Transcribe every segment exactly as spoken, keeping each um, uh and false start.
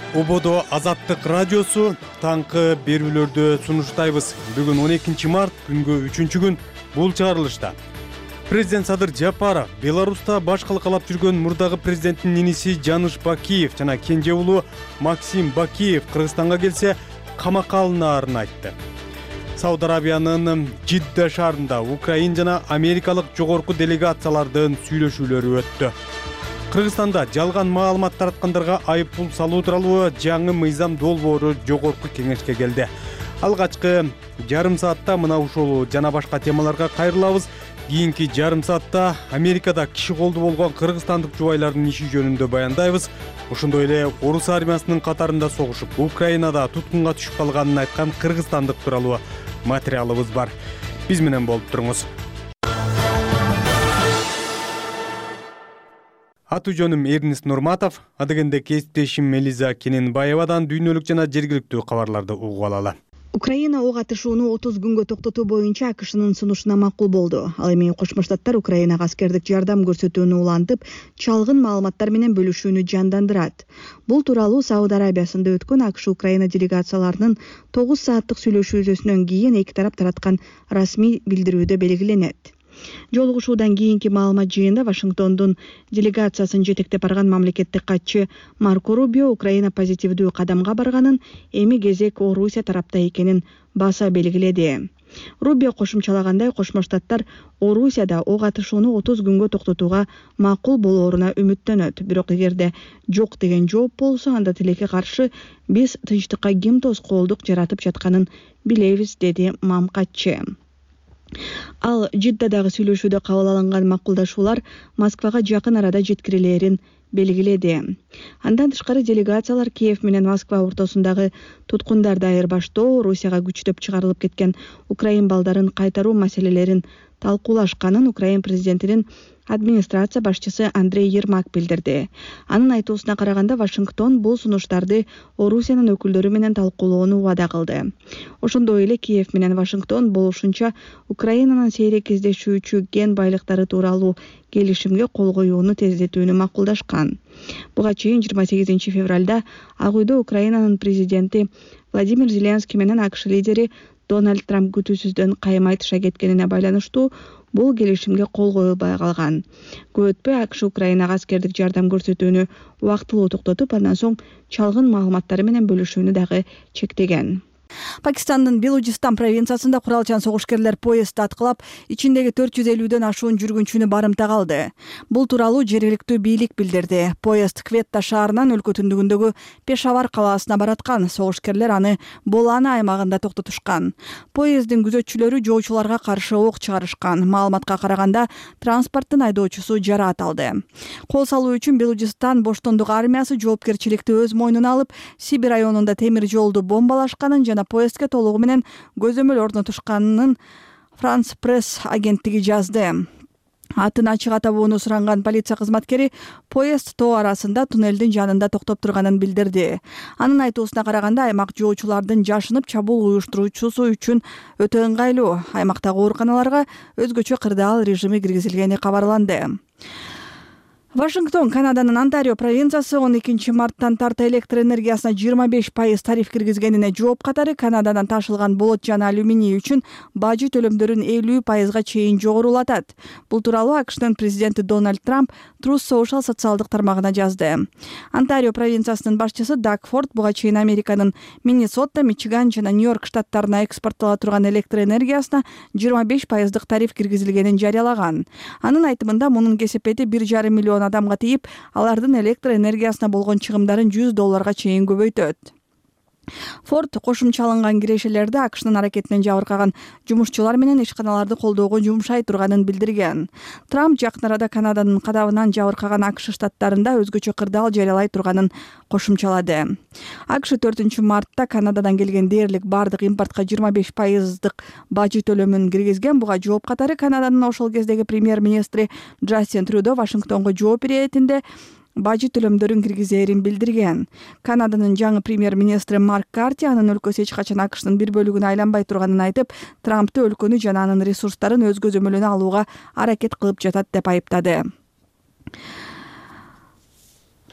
Ободо Азаттык радиосу таңкы берүүлөрдү сунуштайбыз. Бүгүн он экинчи март күнгө үчүнчү күн бул чыгарылышта. Президент Садыр Жапаров Беларуста баш калкалап жүргөн мурдагы президенттин иниси Жаныш Бакиев жана кенже уулу Максим Бакиев Кыргызстанга келсе камакка алынаарын айтты. Сауд Арабиянын Жидда шаарында Украин жана Америкалык жогорку делегациялардын сүйлөшүүлөрү өттү. Кыргызстанда жалган маалымат тараткандарга айып пул салуу тууралуу жаңы мыйзам долбоору жогорку кеңешке келди. Алгачкы жарым саатта мына ушул жана башка темаларга кайрылабыз. Кийинки жарым саатта Америкада киши колду болгон кыргызстандык жубайлардын иши жөнүндө баяндайбыз. Ошондой эле орус армиясынын катарында согушуп, Украинада туткунга түшүп калганын айткан кыргызстандык тууралуу материалыбыз бар. Биз менен болуп туруңуз. Аты жөнүм Эрнис Нурматов, адегенде кесиптешим Мелиза Кененбаевадан дүйнөлүк жана жергиликтүү кабарларды угуп алалы. Украина ок атышууну отуз күнгө токтотуу боюнча АКШнын сунушуна макул болду. Ал эми Кошмо Штаттар Украинага аскердик жардам көрсөтүүнү улантып, чалгын маалыматтар менен бөлүшүүнү жандандырат. Бул тууралуу Сауд Арабиясында өткөн АКШ Украина делегацияларынын тогуз сааттык сүйлөшүүсүнөн кийин эки тарап тараткан расмий билдирүүдө белгиленет. Жолугушуудан кийинки маалымат жыйында Вашингтондун делегациясын жетектеп барган мамлекеттик катчы Марко Рубио Украина позитивдүү кадамга барганын, эми кезек Орусия тарапта экенин баса белгиледи. Рубио кошумчалагандай, Кошмо Штаттар Орусияда ок атышууну отуз күнгө токтотууга макул болооруна үмүттөнөт. Бирок эгерде жок деген жооп болсо, анда тилекке каршы биз тынчтыкка ким тоскоолдук жаратып жатканын билебиз, деди мамкатчы. Ал Жиддадагы сүйлөшүүдө кабыл алынган макулдашуулар Москвага жакын арада жеткирилерин белгиледи. Андан тышкары делегациялар Киев менен Москва ортосундагы туткундарды айырбаштоо, Орусияга күчтөп чыгарылып кеткен украин балдарын кайтаруу маселелерин талкуулашканын Украин президентинин администрация башчысы Андрей Ермак билдирди. Анын айтуусуна караганда, Вашингтон бул сунуштарды Орусиянын өкүлдөрү менен талкуулоону убада кылды. Ошондой эле Киев менен Вашингтон болушунча Украинанын сейрек кездешүүчү кен байлыктары тууралуу келишимге кол коюуну тездетүүнү макулдашкан. Буга чейин жыйырма сегизинчи февралда Ак үйдө Украинанын президенти Владимир Зеленский менен АКШ лидери Дональд Трамп күтүүсүздөн кайма айтыша кеткенине байланыштуу бул келишимге кол коюлбай калган. Көп өтпөй АКШ Украинага аскердик жардам көрсөтүүнү убактылуу токтотуп, андан соң чалгын маалыматтары менен бөлүшүүнү дагы чектеген. Пакистандын Белужистан провинциясында куралчан согушкерлер поездди аткылап, ичиндеги төрт жүз элүүдөн ашуун жүргүнчүнү барымта калды. Бул тууралуу жергиликтүү бийлик билдирди. Поезд Кветта шаарынан өлкө түндүгүндөгү Пешавар калаасына бараткан. Согушкерлер аны Боланы аймагында токтотушкан. Поезддин күзөтчүлөрү жоочуларга каршы ок чыгарышкан. Маалыматка караганда, транспорттун айдоочусу жараат алды. Кол салуу үчүн Белужистан боштондук армиясы жоопкерчиликти өз мойнуна алып, Сибир районунда темир жолду бомбалашканын жана поездге толугу менен көзөмөл орнотушканын Франс пресс агенттиги жазды. Атын ачык атабууну суранган полиция кызматкери поезд тоо арасында туннелдин жанында токтоп турганын билдирди. Анын айтуусуна караганда, аймак жоочулардын жашынып чабуул уюштуруучусу үчүн өтө ыңгайлуу. Аймактагы ооруканаларга өзгөчө кырдаал режими киргизилгени кабарланды. Вашингтон Канаданын Онтарио провинциясы он экинчи марттан тарта электр энергиясына жыйырма беш пайыз тариф киргизгенине жооп катары Канададан ташылган болот жана алюминий үчүн бажы төлөмдөрүн элүү пайызга чейин жогорулатат. Бул тууралуу АКШнын президенти Дональд Трамп Truth Social социалдык тармагына жазды. Онтарио провинциясынын башчысы Даг Форд буга чейин Американын Миннесота, Мичиган жана Нью-Йорк штаттарына экспорттола турган электр энергиясына жыйырма беш пайыздык тариф киргизилгенин жарыялаган. Анын айтымында, мунун кесепети бир жарым миллион адамга тийип, алардын электр энергиясына болгон чыгымдарын жүз долларга чейин көбөйтөт. Форд кошумчаланган кирешелерди АКШнын аракетинен жабыркаган жумушчулар менен ишканаларды колдоого жумшай турганын билдирген. Трамп жакын арада Канаданын кадабынан жабыркаган АКШ штаттарында өзгөчө кырдаал жарыялай турганын кошумчалады. АКШ төртүнчү мартта Канададан келген дээрлик бардык импортко жыйырма беш пайыздык бажы төлөмүн киргизген. Буга жооп катары Канаданын ошол кездеги премьер-министри Джастин Трюдо Вашингтонго жооп иретинде бажы төлөмдөрүн киргизерин билдирген. Канаданын жаңы премьер-министри Марк Карти анын өлкөсү эч качан АКШнын бир бөлүгүнө айланбай турганын айтып, Трампты өлкөнү жана анын ресурстарын өз көзөмөлүнө алууга аракет кылып жатат деп айыптады.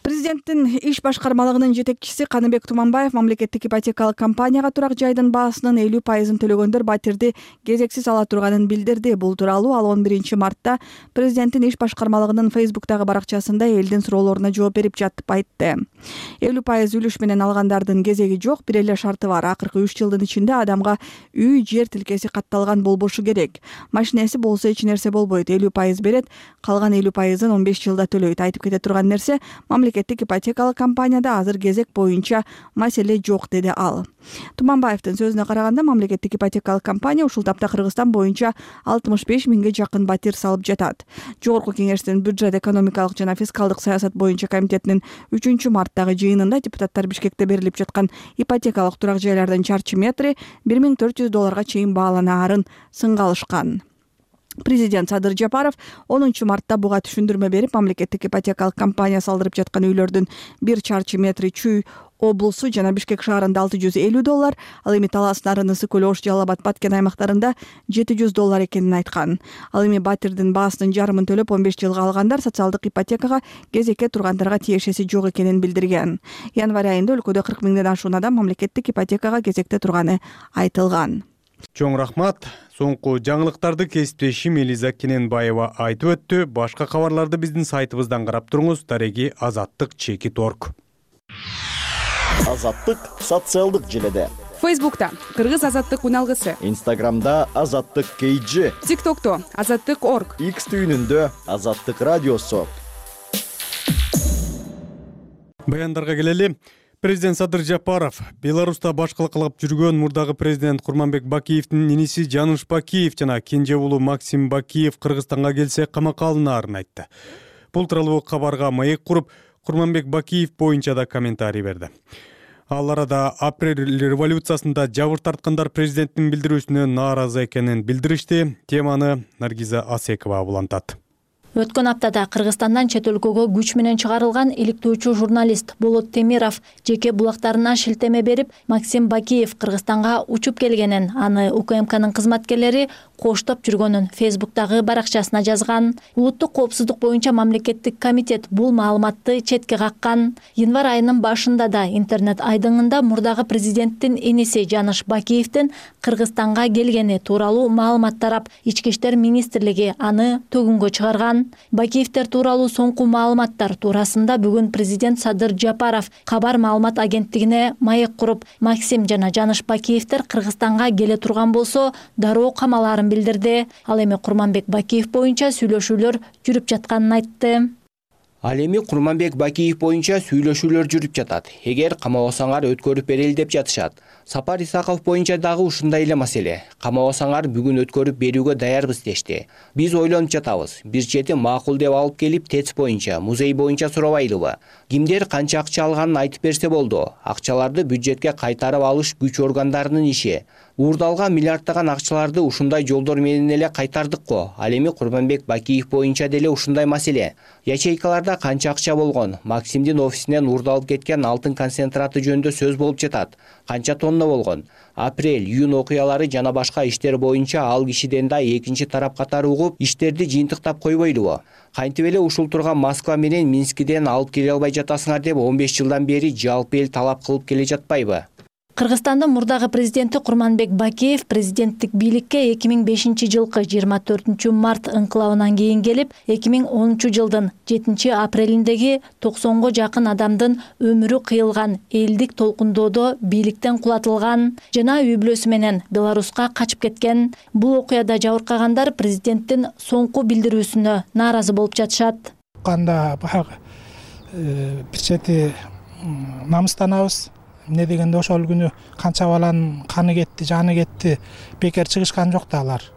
Президенттин иш башкармалыгынын жетекчиси Каныбек Туманбаев мамлекеттик ипотекалык компанияга турак жайдын баасынын элүү пайызын төлөгөндөр батирди кезексиз ала турганын билдирди. Бул тууралуу ал он биринчи мартта президенттин иш башкармалыгынын Фейсбуктагы баракчасында элдин суроолоруна жооп берип жатып айтты. элүү пайыз үлүш менен алгандардын кезеги жок, бир эле шарты бар. Акыркы үч жылдын ичинде адамга үй, жер тилкеси катталган болбошу керек. Машинеси болсо эч нерсе болбойт. элүү пайыз берет, калган элүү пайызын он беш жылда төлөйт. Айтып кете турган нерсе, мамлекеттик ипотекалык компанияда азыр кезек боюнча маселе жок, деди ал. Туманбаевдин сөзүнө караганда, мамлекеттик ипотекалык компания ушул тапта Кыргызстан боюнча алтымыш беш миңге жакын батир салып жатат. Жогорку кеңештин бюджет, экономикалык жана фискалдык саясат боюнча комитетинин үчүнчү марттагы жыйынында депутаттар Бишкекте берилип жаткан ипотекалык турак жайлардын чарчы метри бир миң төрт жүз долларга чейин бааланаарын сынга алышкан. Президент Садыр Жапаров онунчу мартта буга түшүндүрмө берип, мамлекеттик ипотекалык компания салдырып жаткан үйлөрдүн бир чарчы метри Чүй облусу жана Бишкек шаарында алты жүз элүү доллар, ал эми Талас, Нарын, Ысык көл, Ош, Жалал Абад, Баткен аймактарында жети жүз доллар экенин айткан. Ал эми батирдин баасынын жарымын төлөп он беш жылга алгандар социалдык ипотекага кезекке тургандарга тиешеси жок экенин билдирген. Январь айында өлкөдө кырк миңден ашуун адам мамлекеттик ипотекага кезекте турганы айтылган. Чоң рахмат. Соңку жаңылыктарды кесиптешим Элиза Кененбаева айтып өттү. Башка кабарларды биздин сайтыбыздан карап туруңуз. Дареги Азаттык чекит орг. Азаттык социалдык желеде. Фейсбукта Кыргыз азаттык уналгысы. Инстаграмда Азаттык кейджи. ТикТокто Азаттык орг. Икс түйүнүндө Азаттык радиосу. Баяндарга келели. Президент Садыр Жапаров Беларуста башкылык кылып жүргөн мурдагы президент Курманбек Бакиевдин иниси Жаныш Бакиев жана кенже уулу Максим Бакиев Кыргызстанга келсе камакка алынаарын айтты. Бул тууралуу кабарга маек куруп, Курманбек Бакиев боюнча да комментарий берди. Ал арада апрель революциясында жабыр тарткандар президенттин билдирүүсүнө нааразы экенин билдиришти. Теманы Наргиза Асекова улантат. Өткөн аптада Кыргызстандан чет өлкөгө күч менен чыгарылган иликтөөчү журналист Болот Темиров жеке булактарына шилтеме берип, Максим Бакиев Кыргызстанга учуп келгенин, аны УКМКнын кызматкерлери коштоп жүргөнүн Фейсбуктагы баракчасына жазган. Улуттук коопсуздук боюнча мамлекеттик комитет бул маалыматты четке каккан. Январь айынын башында да интернет айдыңында мурдагы президенттин иниси Жаныш Бакиевдин Кыргызстанга келгени тууралуу маалымат тарап, Ички иштер министрлиги аны төгүнгө чыгарган. Бакиевтер тууралуу соңку маалыматтар туурасында бүгүн президент Садыр Жапаров кабар маалымат агенттигине маек куруп, Максим жана Жаныш Бакиевтер Кыргызстанга келе турган болсо дароо камалаарын билдирди. Ал эми Курманбек Бакиев боюнча сүйлөшүүлөр жүрүп жатканын айтты. Ал эми Курманбек Бакиев боюнча сүйлөшүүлөр жүрүп жатат. Эгер камабасаңар өткөрүп берели деп жатышат. Сапар Исаков боюнча дагы ушундай эле маселе. Камабасаңар бүгүн өткөрүп берүүгө даярбыз дешти. Биз ойлонуп жатабыз. Бир чети макул деп алып келип ТЭЦ боюнча, музей боюнча сурабайлыбы? Кимдер канча акча алганын айтып берсе болду. Акчаларды бюджетке кайтарып алыш күч органдарынын иши. Уурдалган миллиарддаган акчаларды ушундай жолдор менен эле кайтардык го. Ал эми Курманбек Бакиев боюнча деле ушундай маселе. Ячейкаларда канча акча болгон? Максимдин офисинен уурдалып кеткен алтын концентраты жөнүндө сөз болуп жатат. Канча тонна болгон? Апрель, июнь окуялары жана башка иштер боюнча ал кишиден да экинчи тарап катары угуп, иштерди жыйынтыктап койбойлубу? Кантип эле ушул турган Москва менен Минскиден алып келе албай жатасыңар деп он беш жылдан бери жалпы эл талап кылып келе жатпайбы? Кыргызстандын мурдагы президенти Курманбек Бакиев президенттик бийликке эки миң бешинчи жылкы жыйырма төртүнчү март ыңкылабынан кийин келип, эки миң онунчу жылдын жетинчи апрелиндеги токсонго жакын адамдын өмүрү кыйылган элдик толкундоодо бийликтен кулатылган жана үй бүлөсү менен Беларуска качып кеткен. Бул окуяда жабыркагандар президенттин соңку билдирүүсүнө нааразы болуп жатышат. Канда баягы бир чети намыстанабыз. Эмне дегенде ошол күнү канча баланын каны кетти, жаны кетти, бекер чыгышкан жок да алар.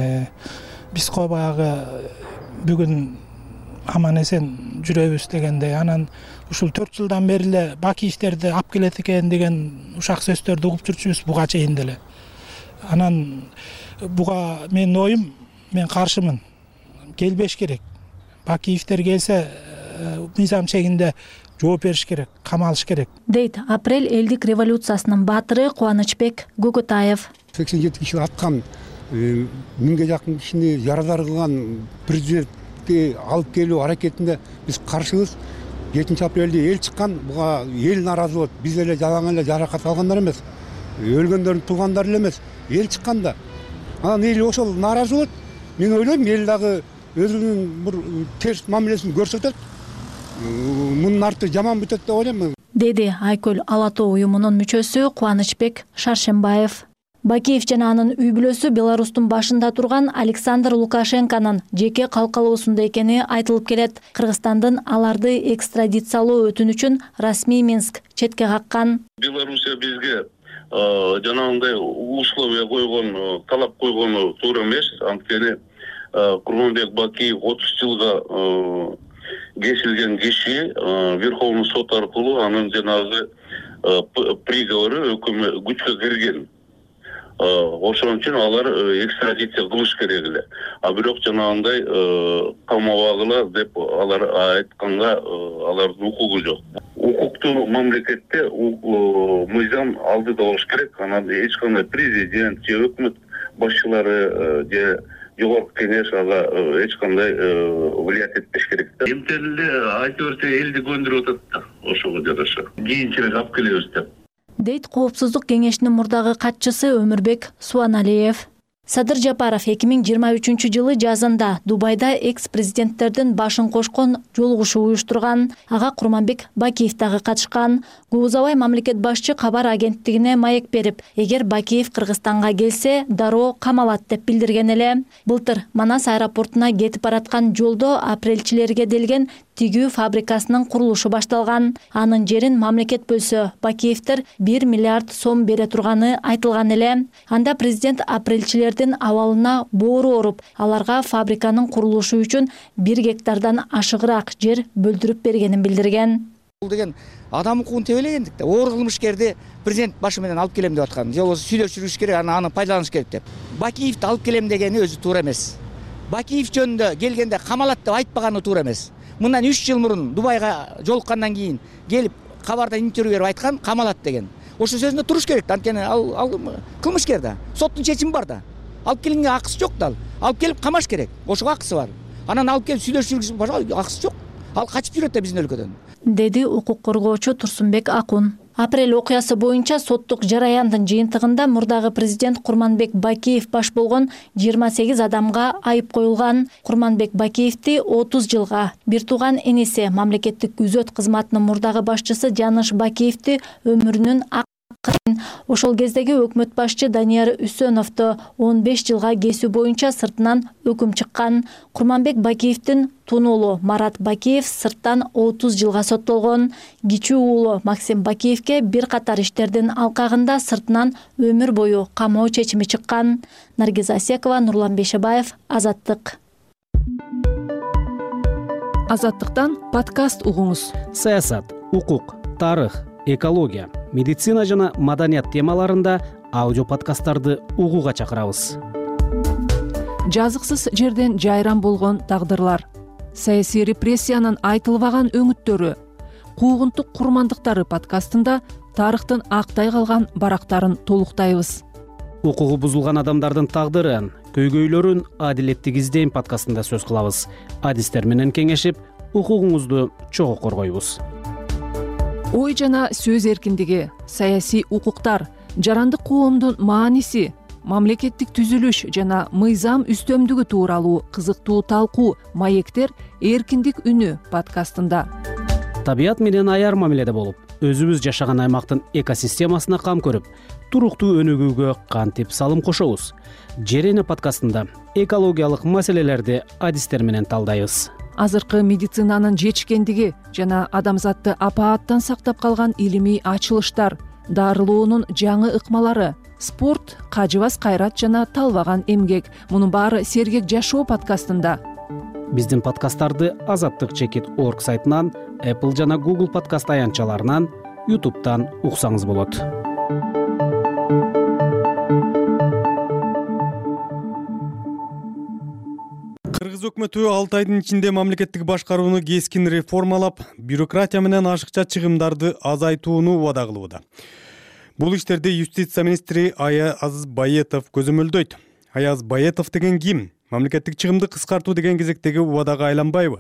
Биз ко баягы бүгүн аман эсен жүрөбүз дегендей, анан ушул төрт жылдан бери эле Бакиевтерди алып келет экен деген ушак сөздөрдү угуп жүрчүбүз буга чейин деле. Анан буга менин оюм, мен каршымын. Келбеш керек. Бакиевтер келсе мыйзам чегинде жооп бериш керек, камалыш керек. Дейт апрель элдик революциясынын баатыры Кубанычбек Гөгөтаев. сексен жети киши аткан, миңге жакын кишини ярадар кылган президентти алып келүү аракетинде биз каршыбыз. жетинчи апрелде эл чыккан, буга эл нааразы болот. Биз эле жалаң эле жаракат алгандар эмес, өлгөндөрдүн туугандары эле эмес, эл чыкканда. Анан эл ошол нааразы болот. Мен ойлойм, эл дагы өзүнүн бир терс мамилесин көрсөтөт. Мунун арты жаман бүтөт деп ойлойм. Деди Айкөл Ала Тоо уюмунун мүчөсү Кубанычбек Шаршембаев. Бакиев жана анын үй бүлөсү Беларустун башында турган Александр Лукашенконун жеке калкалоосунда экени айтылып келет. Кыргызстандын аларды экстрадициялоо өтүнүчүн расмий Минск четке каккан. Белоруссия бизге жанагындай условия койгон, талап койгону туура эмес. Анткени Курманбек Бакиев отуз жылга кесилген киши Верховный сот аркылуу анын жанагы приговору өкүмө күчкө кирген. Ошон үчүн алар экстрадиция кылыш керек эле. А бирок жанагындай камабагыла деп алар айтканга алардын укугу жок. Укуктуу мамлекетте мыйзам алдыда болуш керек. Анан эч кандай президент же өкмөт башчылары же жогорку кеңеш ага эч кандай влиять этпеш керек да. Эмтели эле айтып берсе элди көндүрүп атат да, ошого жараша. Кийинчерээк алып келебиз деп. Дейт Коопсуздук кеңешинин мурдагы катчысы Өмүрбек Суаналиев. Садыр Жапаров эки миң жыйырма үчүнчү жылы жазында Дубайда экс-президенттердин башын кошкон жолугушуу уюштурган. Ага Курманбек Бакиев дагы катышкан. Көп узабай мамлекет башчы кабар агенттигине маек берип, эгер Бакиев Кыргызстанга келсе, дароо камалат деп билдирген эле. Былтыр Манас аэропортуна кетип бараткан жолдо апрелчилерге делген тигүү фабрикасынын курулушу башталган. Анын жерин мамлекет бөлсө, Бакиевтер бир миллиард сом бере турганы айтылган эле. Анда президент апрелчилердин абалына боору оруп, аларга фабриканын курулушу үчүн бир гектардан ашыгыраак жер бөлдүрүп бергенин билдирген. Бул деген адам укугун тебелегендик да. Оор кылмышкерди президент башы менен алып келем деп аткан. Же болбосо сүйлөшүп жүрүш керек, аны аны пайдаланыш керек деп. Бакиевди алып келем дегени өзү туура эмес. Бакиев жөнүндө келгенде камалат деп айтпаганы туура эмес. Мындан үч жыл мурун Дубайга жолуккандан кийин келип кабарда интервью берип айткан камалат деген. Ошо сөзүндө туруш керек. Анткени ал, ал кылмышкер да. Соттун чечими бар да. Алып келгенге акысы жок да. Алып келип камаш керек. Ошого акысы бар. Анан алып келип сүйлөшүп жүргүзүп акысы жок. Ал качып жүрөт да биздин өлкөдөн. Деди укук коргоочу Турсунбек Акун. Апрель окуясы боюнча соттук жараяндын жыйынтыгында мурдагы президент Курманбек Бакиев баш болгон жыйырма сегиз адамга айып коюлган. Курманбек Бакиевди отуз жылга, бир тууган энеси мамлекеттик күзөт кызматынын мурдагы башчысы Жаныш Бакиевди өмүрүнүн ошол кездеги өкмөт башчы Данияр Үсөновду он беш жылга кесүү боюнча сыртынан өкүм чыккан. Курманбек Бакиевдин тун уулу Марат Бакиев сырттан отуз жылга соттолгон. Кичүү уулу Максим Бакиевге бир катар иштердин алкагында сыртынан өмүр бою камоо чечими чыккан. Наргиз Асекова, Нурлан Бешебаев, Азаттык. Азаттыктан подкаст угуңуз. Саясат, укук, тарых, экология, медицина жана маданият темаларында аудио подкасттарды угууга чакырабыз. Жазыксыз жерден жайран болгон тагдырлар, саясий репрессиянын айтылбаган өңүттөрү, куугунтук курмандыктары подкастында тарыхтын актай калган барактарын толуктайбыз. Укугу бузулган адамдардын тагдырын, көйгөйлөрүн адилеттик издейм подкастында сөз кылабыз. Адистер менен кеңешип, укугуңузду чогуу коргойбуз. Ой жана сөз эркиндиги, саясий укуктар, жарандык коомдун мааниси, мамлекеттик түзүлүш жана мыйзам үстөмдүгү тууралуу кызыктуу талкуу маектер эркиндик үнү подкастында. Табият менен аяр мамиледе болуп, өзүбүз жашаган аймактын экосистемасына кам көрүп, туруктуу өнүгүүгө кантип салым кошобуз. Жерене подкастында экологиялык маселелерди адистер менен талдайбыз. Азыркы медицинанын жетишкендиги жана адамзатты апааттан сактап калган илимий ачылыштар, дарылоонун жаңы ыкмалары, спорт, кажыбас кайрат жана талбаган эмгек. Мунун баары Сергек жашоо подкастында. Биздин подкасттарды Азаттык чекит точка орг сайтынан, Apple жана Google подкаст аянтчаларынан, YouTube'тан уксаңыз болот. Кыргыз өкмөтү алты айдын ичинде мамлекеттик башкарууну кескин реформалап, бюрократия менен ашыкча чыгымдарды азайтууну убада кылууда. Бул иштерди юстиция министри Аяз Баетов көзөмөлдөйт. Аяз Баетов деген ким? Мамлекеттик чыгымды кыскартуу деген кезектеги убадага айланбайбы?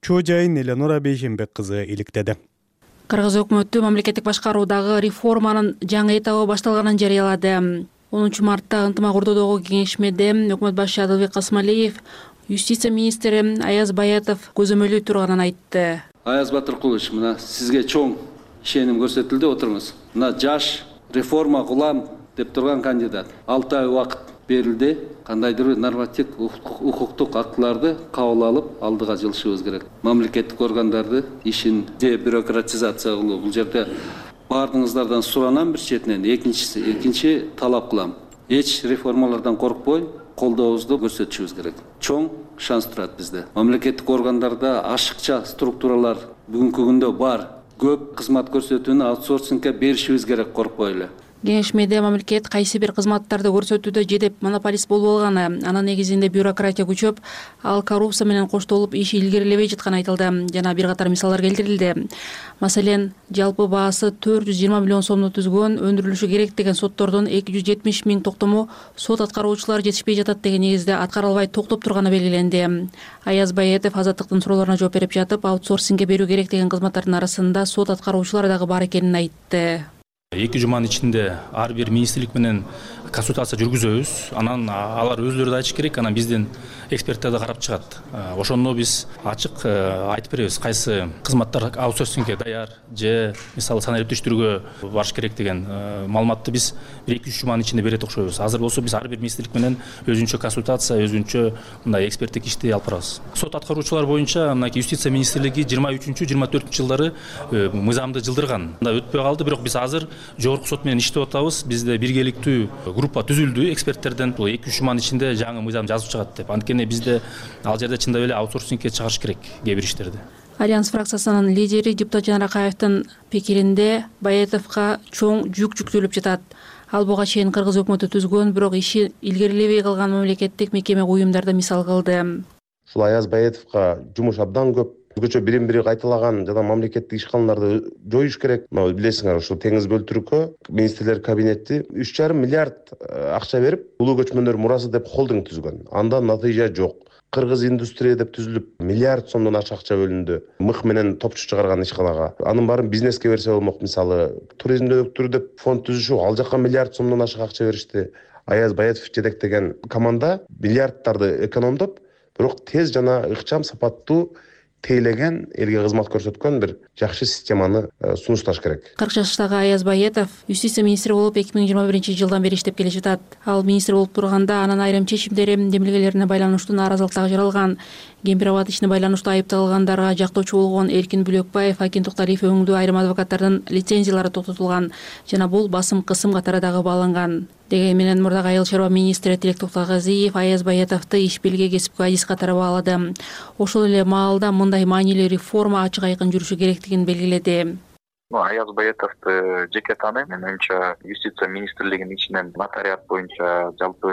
чоо жайын Элеонора Бейшенбек кызы иликтеди. Кыргыз өкмөтү мамлекеттик башкаруудагы реформанын жаңы этабы башталганын жарыялады. онунчу мартта ынтымак ордодогу кеңешмеде өкмөт башчы Адылбек Касмалиев юстиция министри Аяз Баятов көзөмөлү турганын айтты. Аяз Батыркулович, мына сизге чоң ишеним көрсөтүлдү, отуруңуз. Мына жаш реформа кылам деп турган кандидат. алты ай убакыт берилди. Кандайдыр бир норматив укуктук актыларды кабыл алып, алдыга жылышыбыз керек. Мамлекеттик органдарды ишин же бюрократизация кылуу, бул жерде бардыңыздардан суранам бир четинен, экинчиси, экинчи талап кылам. Эч реформалардан коркпой, колдообузду көрсөтүшүбүз керек. Чоң шанс турат бизде. Мамлекеттик органдарда ашыкча структуралар бүгүнкү күндө бар. Көп кызмат көрсөтүүнү аутсорсингге беришибиз керек, коркпой эле. Кеңешмеде мамлекет кайсы бир кызматтарды көрсөтүүдө жедеп монополист болуп алганы, анын негизинде бюрократия күчөп, ал коррупция менен коштолуп иши илгерилебей жатканы айтылды. Жана бир катар мисалдар келтирилди. Маселен, жалпы баасы төрт жүз жыйырма миллион сомду түзгөн, өндүрүлүшү керек деген соттордун эки жүз жетимиш миң токтому сот аткаруучулары жетишпей жатат деген негизде аткарылбай токтоп турганы белгиленди. Аяз Баятов Азаттыктын суроолоруна жооп берип жатып, аутсорсингге берүү керек деген кызматтардын арасында сот аткаруучулары дагы бар экенин айтты. эки жуманын ичинде ар бир министрлик менен консультация жүргүзөбүз. Анан алар өзлөрү да айтыш керек, анан биздин эксперттер да карап чыгат. Ошондо биз ачык айтып беребиз, кайсы кызматтар аутсорсингге даяр же мисалы санариптештирүүгө барыш керек деген маалыматты биз бир эки үч жуманын ичинде берет окшойбуз. Азыр болсо биз ар бир министрлик менен өзүнчө консультация, өзүнчө мындай эксперттик ишти алып барабыз. Сот аткаруучулар боюнча мынакей юстиция министрлиги жыйырма үчүнчү жыйырма төртүнчү жылдары мыйзамды жылдырган. Өтпөй калды, бирок биз азыр жогорку сот менен иштеп атабыз. Бизде биргеликтүү группа түзүлдү эксперттерден. Бул эки үч жуманын ичинде жаңы мыйзам жазып чыгат деп. Анткени бизде ал жерде чындап эле аутсорсингге чыгарыш керек кээ бир иштерди. Альянс фракциясынын лидери депутат Жанар Акаевдин пикиринде Баятовго чоң жүк жүктөлүп жатат. Ал буга чейин кыргыз өкмөтү түзгөн, бирок иши илгерилебей калган мамлекеттик мекеме уюмдарды мисал кылды. Ушул Аяз Баятовго жумуш абдан көп. Өзгөчө бирин бири кайталаган жана мамлекеттик ишканаларды жоюш керек. Билесиңер, ушул теңиз бөлтүрүккө министрлер кабинети үч жарым миллиард акча берип, улуу көчмөндөр мурасы деп холдинг түзгөн. Андан натыйжа жок. Кыргыз индустрия деп түзүлүп, миллиард сомдон ашык акча бөлүндү. Мык менен топчу чыгарган ишканага. Анын баарын бизнеске берсе болмок, мисалы, туризмди өнүктүрүү деп фонд түзүшүп, ал жакка миллиард сомдон ашык акча беришти. Аяз Баятов жетектеген команда миллиарддарды экономдоп, бирок тез жана ыкчам, сапаттуу тейлеген, элге кызмат көрсөткөн бир жакшы системаны сунушташ керек. кырк жаштагы Аяз Баятов юстиция министри болуп эки миң жыйырма биринчи жылдан бери иштеп келе жатат. Ал министр болуп турганда анын айрым чечимдери демилгелерине байланыштуу нааразылыктар жаралган. Гемпирабад ишине байланыштуу айыпталгандарга жактоочу болгон Эркин Бүлөкбаев, Акин Токталиев өңдүү айрым адвокаттардын лицензиялары токтотулган жана бул басым кысым катары дагы бааланган. Деген менен мурдагы айыл чарба министри Тилек Токтогазиев Аяз Баятовду иш белге кесипкө адис катары баалады. Ошол эле маалда мындай маанилүү реформа ачык айкын жүрүшү керектигин белгиледи. Аяз Баятовду жеке тааныйм. Мен оюмча юстиция министрлигинин ичинен нотариат боюнча жалпы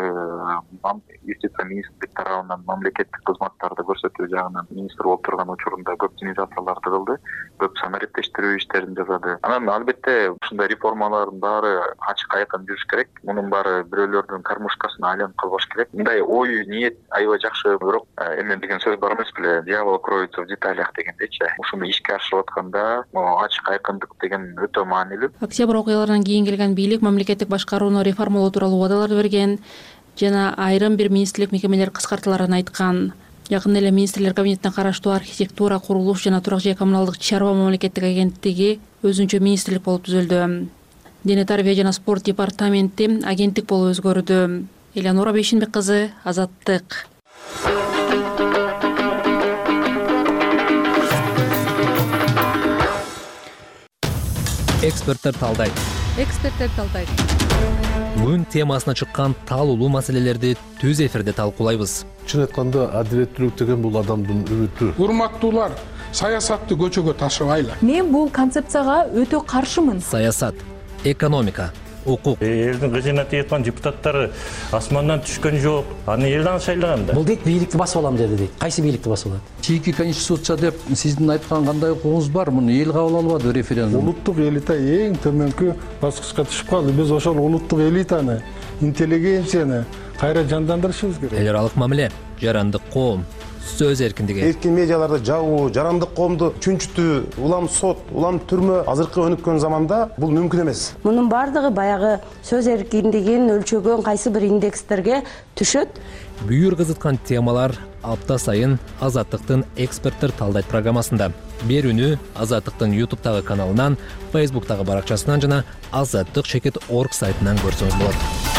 юстиция министрлик тарабынан мамлекеттик кызматтарды көрсөтүү жагынан министр болуп турган учурунда көп инициацияларды кылды, көп санариптештирүү иштерин жасады. Анан албетте ушундай реформалардын баары ачык айкын жүрүш керек. Мунун баары бирөөлөрдүн кармушкасына айланып калбаш керек. Мындай ой, ниет аябай жакшы, бирок эме деген сөз бар эмес беле, дьявол кроется в деталях дегендейчи. Ушуну ишке ашырып атканда ачык айкындык деген өтө маанилүү. Октябрь окуяларынан кийин келген бийлик мамлекеттик башкарууну реформалоо тууралуу убадалар берген жана айрым бир министрлик мекемелер кыскартыларын айткан. Жакында эле министрлер кабинетине караштуу архитектура, курулуш жана турак жай коммуналдык чарба мамлекеттик агенттиги өзүнчө министрлик болуп түзүлдү. Дене тарбия жана спорт департаменти агенттик болуп өзгөрдү. Элеонора Бейшенбек кызы, Азаттык. Эксперттер талдайт. Эксперттер талдайт. Күн темасына чыккан таалуулуу маселелерди түз эфирде талкуулайбыз. Чын айтканда, адилеттүүлүк деген бул адамдын үмүтү. Урматтуулар, саясатты көчөгө ташыбайлы. Мен бул концепцияга өтө каршымын. Саясат, экономика, укук. Элдин кызына тиеткан депутаттары асмандан түшкөн жок. Аны элден шайлаган да. Бул дейт бийликти басып алам деди дейт. Кайсы бийликти басып алат? Чийки конституция деп сиздин айткан кандай укугуңуз бар? Муну эл кабыл албады референдум. Улуттук элита эң төмөнкү баскычка түшүп калды. Биз ошол улуттук элитаны, интеллигенцияны кайра жандандырышыбыз керек. Эл аралык мамиле, жарандык коом, сөз эркиндиги. Эркин медиаларды жабуу, жарандык коомду чүнчүтүү, улам сот, улам түрмө азыркы өнүккөн заманда бул мүмкүн эмес. Мунун бардыгы баягы сөз эркиндигин өлчөгөн кайсы бир индекстерге түшөт. Бүйүр кызыткан темалар апта сайын Азаттыктын эксперттер талдайт программасында. Берүүнү Азаттыктын ютубтагы каналынан, фейсбуктагы баракчасынан жана азаттык чекит точка орг сайтынан көрсөңүз болот.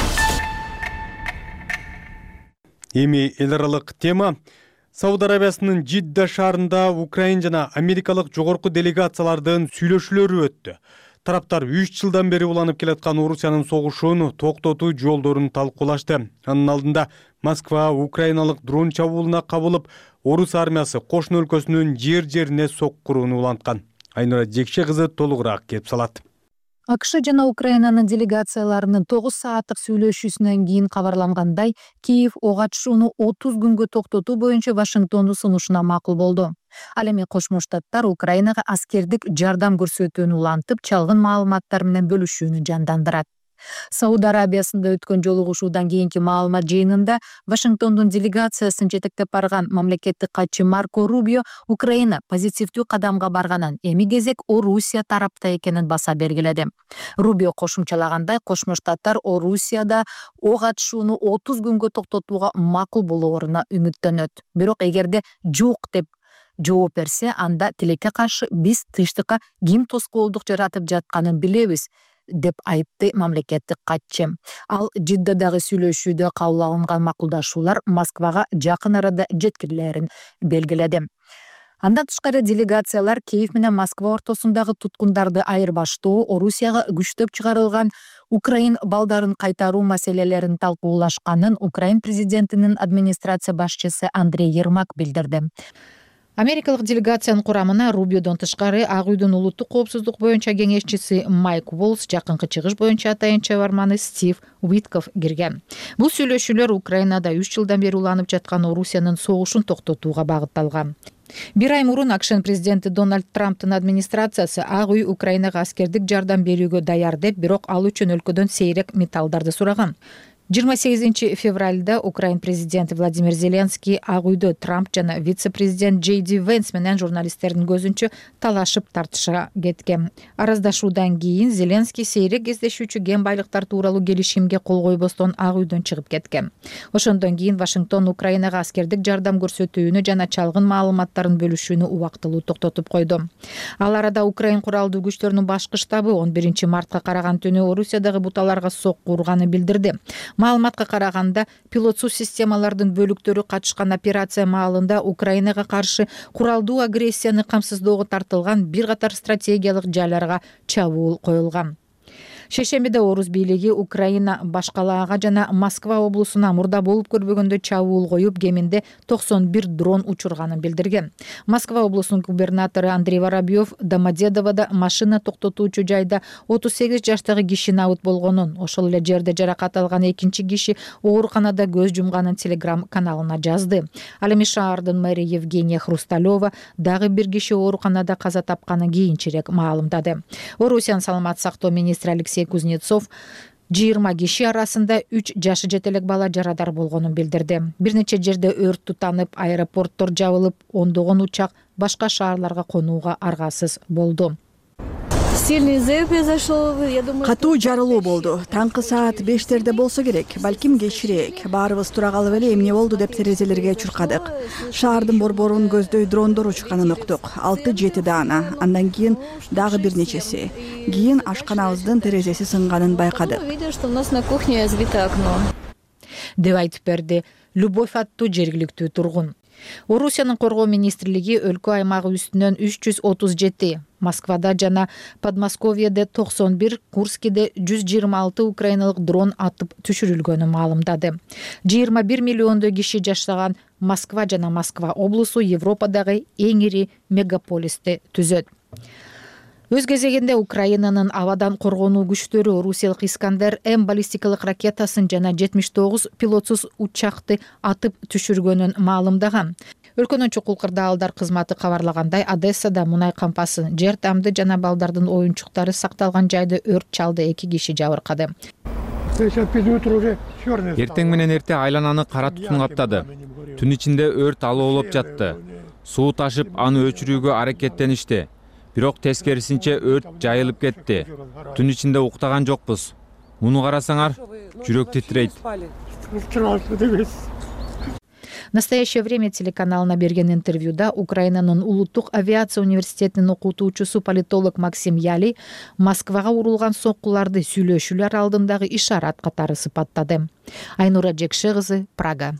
Эми эл аралык тема. Сауд Арабиясынын Жидда шаарында Украин жана америкалык жогорку делегациялардын сүйлөшүүлөрү өттү. Тараптар үч жылдан бери уланып келаткан Орусиянын согушун токтотуу жолдорун талкуулашты. Анын алдында Москва украиналык дрон чабуулуна кабылып, Орус армиясы кошуна өлкөсүнүн жер-жерине соккурууну уланткан. Айнура Жекше кызы толугураак кеп салат. АКШ жана Украинанын делегацияларынын тогуз сааттык сүйлөшүүсүнөн кийин кабарлангандай, Киев ок атышууну отуз күнгө токтотуу боюнча Вашингтондун сунушуна макул болду. Ал эми Кошмо Штаттар Украинага аскердик жардам көрсөтүүнү улантып, чалгын маалыматтар менен бөлүшүүнү жандандырат. Сауд Арабиясында өткөн жолугушуудан кийинки маалымат жыйынында Вашингтондун делегациясын жетектеп барган мамлекеттик катчы Марко Рубио Украина позитивдүү кадамга барганын, эми кезек Орусия тарапта экенин баса белгиледи. Рубио кошумчалагандай, Кошмо Штаттар Орусияда ок атышууну отуз күнгө токтотууга макул болооруна үмүттөнөт. Бирок эгерде жок деп жооп берсе, анда тилекке каршы биз тынчтыкка ким тоскоолдук жаратып жатканын билебиз деп айтты мамлекеттик катчы. Ал Жиддадагы сүйлөшүүдө кабыл алынган макулдашуулар Москвага жакын арада жеткирилерин белгиледи. Андан тышкары делегациялар Киев менен Москва ортосундагы туткундарды айырбаштоо, Орусияга күчтөп чыгарылган Украин балдарын кайтаруу маселелерин талкуулашканын Украин президентинин администрация башчысы Андрей Ермак билдирди. Америкалык делегациянын курамына Рубиодон тышкары Ак үйдүн улуттук коопсуздук боюнча кеңешчиси Майк Волс, жакынкы чыгыш боюнча атайын чабарманы Стив Уитков кирген. Бул сүйлөшүүлөр Украинада үч жылдан бери уланып жаткан Орусиянын согушун токтотууга багытталган. Бир ай мурун АКШнын президенти Дональд Трамптын администрациясы Ак үй Украинага аскердик жардам берүүгө даяр деп, бирок ал үчүн өлкөдөн сейрек металлдарды сураган. жыйырма сегизинчи февралда Украин президенти Владимир Зеленский Ак үйдө Трамп жана вице-президент Джей Ди Венс менен журналисттердин көзүнчө талашып тартышка кеткен. Араздашуудан кийин Зеленский сейрек кездешүүчү кен байлыктар тууралуу келишимге кол койбостон Ак үйдөн чыгып кеткен. Ошондон кийин Вашингтон Украинага аскердик жардам көрсөтүүнү жана чалгын маалыматтарын бөлүшүүнү убактылуу токтотуп койду. Ал арада Украин куралдуу күчтөрүнүн башкы штабы он биринчи мартка караган түнү Орусиядагы буталарга сокку урганын билдирди. Маалыматка караганда, пилотсуз системалардын бөлүктөрү катышкан операция маалында Украинага каршы куралдуу агрессияны камсыздоого тартылган бир катар стратегиялык жайларга чабуул коюлган. Шешембиде Орус бийлиги Украина башкалаага жана Москва облусуна мурда болуп көрбөгөндө чабуул коюп, кеминде токсон бир дрон учурганын билдирген. Москва облусунун губернатору Андрей Воробьев Домодедоводо машина токтотуучу жайда отуз сегиз жаштагы киши набыт болгонун, ошол эле жерде жаракат алган экинчи киши ооруканада көз жумганын Телеграм каналына жазды. Ал эми шаардын мэри Евгения Хрусталева дагы бир киши ооруканада каза тапканын кийинчерээк маалымдады. Орусиянын саламаттык сактоо министри Алексей Кузнецов жыйырма киши арасында үч жашы жете элек бала жарадар болгонун билдирди. Бир нече жерде өрт тутанып, аэропорттор жабылып, ондогон учак башка шаарларга конууга аргасыз болду. Катуу жарылуу болду. Таңкы саат бештерде болсо керек, балким кечирээк. Баарыбыз тура калып эле эмне болду деп терезелерге чуркадык. Шаардын борборун көздөй дрондор учканын уктук. алты жети даана. Андан кийин дагы бир нечеси. Кийин ашканабыздын терезеси сынганын байкадык. Деп айтып берди Любовь аттуу жергиликтүү тургун. Орусиянын коргоо министрлиги өлкө аймагы үстүнөн үч жүз отуз жети, Москвада жана Подмосковьеде токсон бир, Курскиде жүз жыйырма алты украиналык дрон атып түшүрүлгөнүн маалымдады. жыйырма бир миллиондой киши жашаган Москва жана Москва облусу Европадагы эң ири мегаполисти түзөт. Өз кезегинде Украинанын абадан коргонуу күчтөрү Орусиялык Искандер М баллистикалык ракетасын жана жетимиш тогуз пилотсуз учакты атып түшүргөнүн маалымдаган. Өлкөнүн чукул кырдаалдар кызматы кабарлагандай, Одессада мунай кампасын, жер тамды жана балдардын оюнчуктары сакталган жайды өрт чалды, эки киши жабыркады. Эртең менен эрте айлананы кара тутун каптады. Түн ичинде өрт алоолоп жатты. Суу ташып аны өчүрүүгө аракеттеништи. Бирок тескерисинче өрт жайылып кетти. Түн ичинде уктаган жокпуз. Муну карасаңар, жүрөк титрейт. В настоящее время телеканалына берген интервьюда Украинанын улуттук авиация университетинин окутуучусу политолог Максим Яли Москвага урулган соккуларды сүйлөшүүлөр алдындагы ишарат катары сыпаттады. Айнура Жекше кызы, Прага.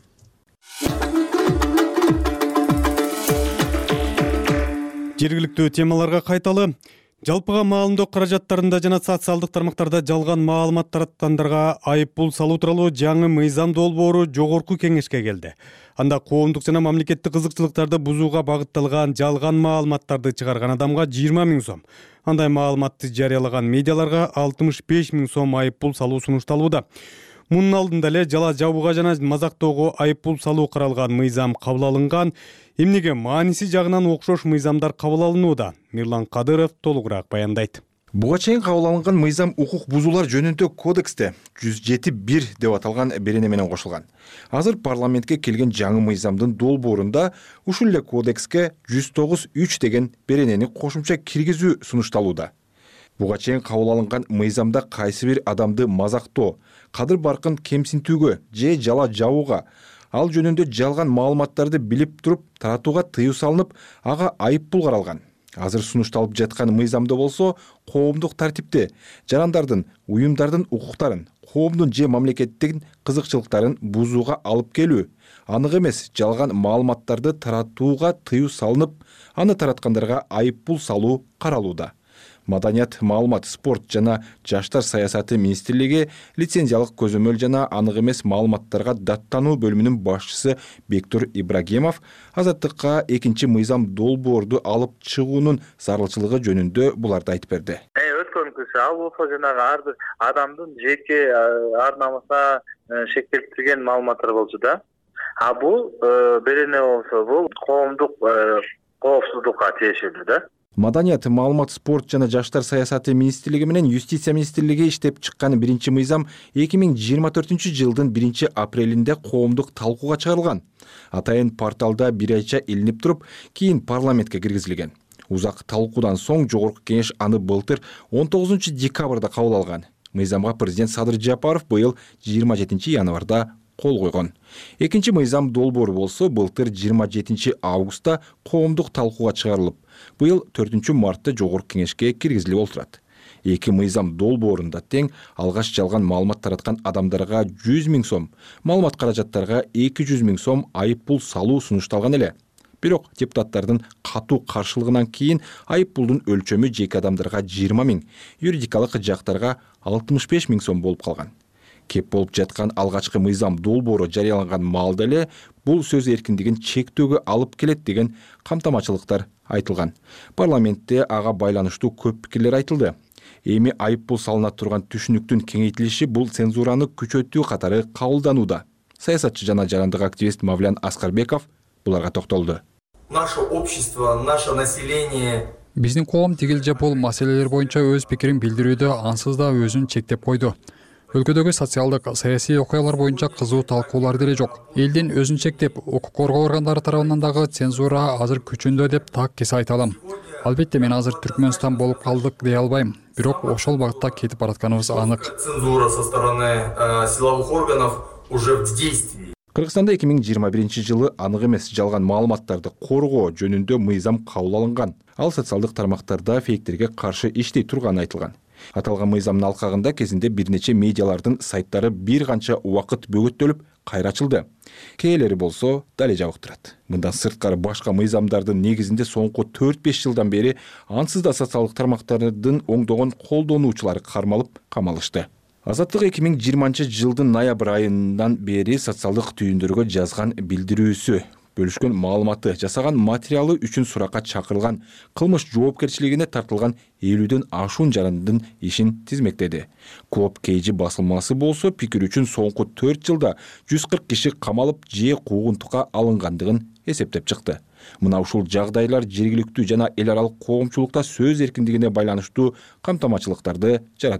Жергиликтүү темаларга кайталы. Жалпыга маалымдоо каражаттарында жана социалдык тармактарда жалган маалымат тараткандарга айып пул салуу тууралуу жаңы мыйзам долбоору жогорку кеңешке келди. Анда коомдук жана мамлекеттик кызыкчылыктарды бузууга багытталган жалган маалыматтарды чыгарган адамга жыйырма миң сом, андай маалыматты жарыялаган медиаларга алтымыш беш миң сом айып пул салуу сунушталууда. Мунун алдында эле жала жабууга жана мазактоого айып пул салуу каралган мыйзам кабыл алынган. Эмнеге мааниси жагынан окшош мыйзамдар кабыл алынууда? Мирлан Кадыров толугураак баяндайт. Буга чейин кабыл алынган мыйзам укук бузуулар жөнүндө кодексте жүз жети бир деп аталган берене менен кошулган. Азыр парламентке келген жаңы мыйзамдын долбоорунда ушул эле кодекске жүз тогуз үч деген беренени кошумча киргизүү сунушталууда. Буга чейин кабыл алынган мыйзамда кайсы бир адамды мазактоо, кадыр баркын кемсинтүүгө же жала жабууга, ал жөнүндө жалган маалыматтарды билип туруп таратууга тыюу салынып, ага айып пул каралган. Азыр сунушталып жаткан мыйзамда болсо коомдук тартипти, жарандардын, уюмдардын укуктарын, коомдун же мамлекеттин кызыкчылыктарын бузууга алып келүү, анык эмес жалган маалыматтарды таратууга тыюу салынып, аны тараткандарга айып пул салуу каралууда. Маданият, маалымат, спорт жана жаштар саясаты министрлиги лицензиялык көзөмөл жана анык эмес маалыматтарга даттануу бөлүмүнүн башчысы Бектур Ибрагимов Азаттыкка экинчи мыйзам долбоорду алып чыгуунун зарылчылыгы жөнүндө буларды айтып берди. Өткөнкүсү ал болсо жанагы ар бир адамдын жеке ар намысына шек келтирген маалыматтар болчу да. А бул берене болсо бул коомдук коопсуздукка тиешелүү да. Маданият, маалымат, спорт жана жаштар саясаты министрлиги менен юстиция министрлиги иштеп чыккан биринчи мыйзам эки миң жыйырма төртүнчү жылдын биринчи апрелинде коомдук талкууга чыгарылган. Атайын порталда бир айча илинип туруп, кийин парламентке киргизилген. Узак талкуудан соң жогорку кеңеш аны былтыр он тогузунчу декабрда кабыл алган. Мыйзамга президент Садыр Жапаров быйыл жыйырма жетинчи январда кол койгон. Экинчи мыйзам долбоору болсо былтыр жыйырма жетинчи августта коомдук талкууга чыгарылып, быйыл төртүнчү мартта жогорку кеңешке киргизилип отурат. Эки мыйзам долбоорунда тең алгаш жалган маалымат тараткан адамдарга жүз миң сом, маалымат каражаттарга эки жүз миң сом айып пул салуу сунушталган эле. Бирок депутаттардын катуу каршылыгынан кийин айып пулдун өлчөмү жеке адамдарга жыйырма миң, юридикалык жактарга алтымыш беш миң сом болуп калган. Кеп болуп жаткан алгачкы мыйзам долбоору жарыяланган маалда эле бул сөз эркиндигин чектөөгө алып келет деген камтамачылыктар айтылган. Парламентте ага байланыштуу көп пикирлер айтылды. Эми айып пул салына турган түшүнүктүн кеңейтилиши бул цензураны күчөтүү катары кабылданууда. Саясатчы жана жарандык активист Мавлян Аскарбеков буларга токтолду. Наше общество, наше население Биздин коом тигил же бул маселелер боюнча өз пикирин билдирүүдө ансыз да өзүн чектеп койду. Өлкөдөгү социалдык, саясий окуялар боюнча кызуу талкуулар деле жок. Элдин өзүн чектеп, укук коргоо органдары тарабынан дагы цензура азыр күчүндө деп так кесе айта алам. Албетте мен азыр Түркмөнстан болуп калдык дей албайм. Бирок ошол багытта кетип баратканыбыз анык. Цензура со стороны силовых органов уже в действии. Кыргызстанда эки миң жыйырма биринчи жылы анык эмес жалган маалыматтарды коргоо жөнүндө мыйзам кабыл алынган. Ал социалдык тармактарда фейктерге каршы иштей турганы айтылган. Аталган мыйзамдын алкагында кезинде бир нече медиалардын сайттары бир канча убакыт бөгөттөлүп кайра ачылды. Кээлери болсо дале жабык турат. Мындан сырткары башка мыйзамдардын негизинде соңку төрт беш жылдан бери ансыз да социалдык тармактардын оңдогон колдонуучулары кармалып камалышты. Азаттык эки миң жыйырманчы жылдын ноябрь айынан бери социалдык түйүндөргө жазган билдирүүсү, бөлүшкөн маалыматы, жасаган материалы үчүн суракка чакырылган, кылмыш жоопкерчилигине тартылган элүүдөн ашуун жарандын ишин тизмектеди. Клоп Кейжи басылмасы болсо пикир үчүн соңку төрт жылда жүз кырк киши камалып же куугунтукка алынгандыгын эсептеп чыкты. Мына ушул жагдайлар жергиликтүү жана эл аралык коомчулукта сөз эркиндигине байланыштуу камтамачылыктарды жаратып келет.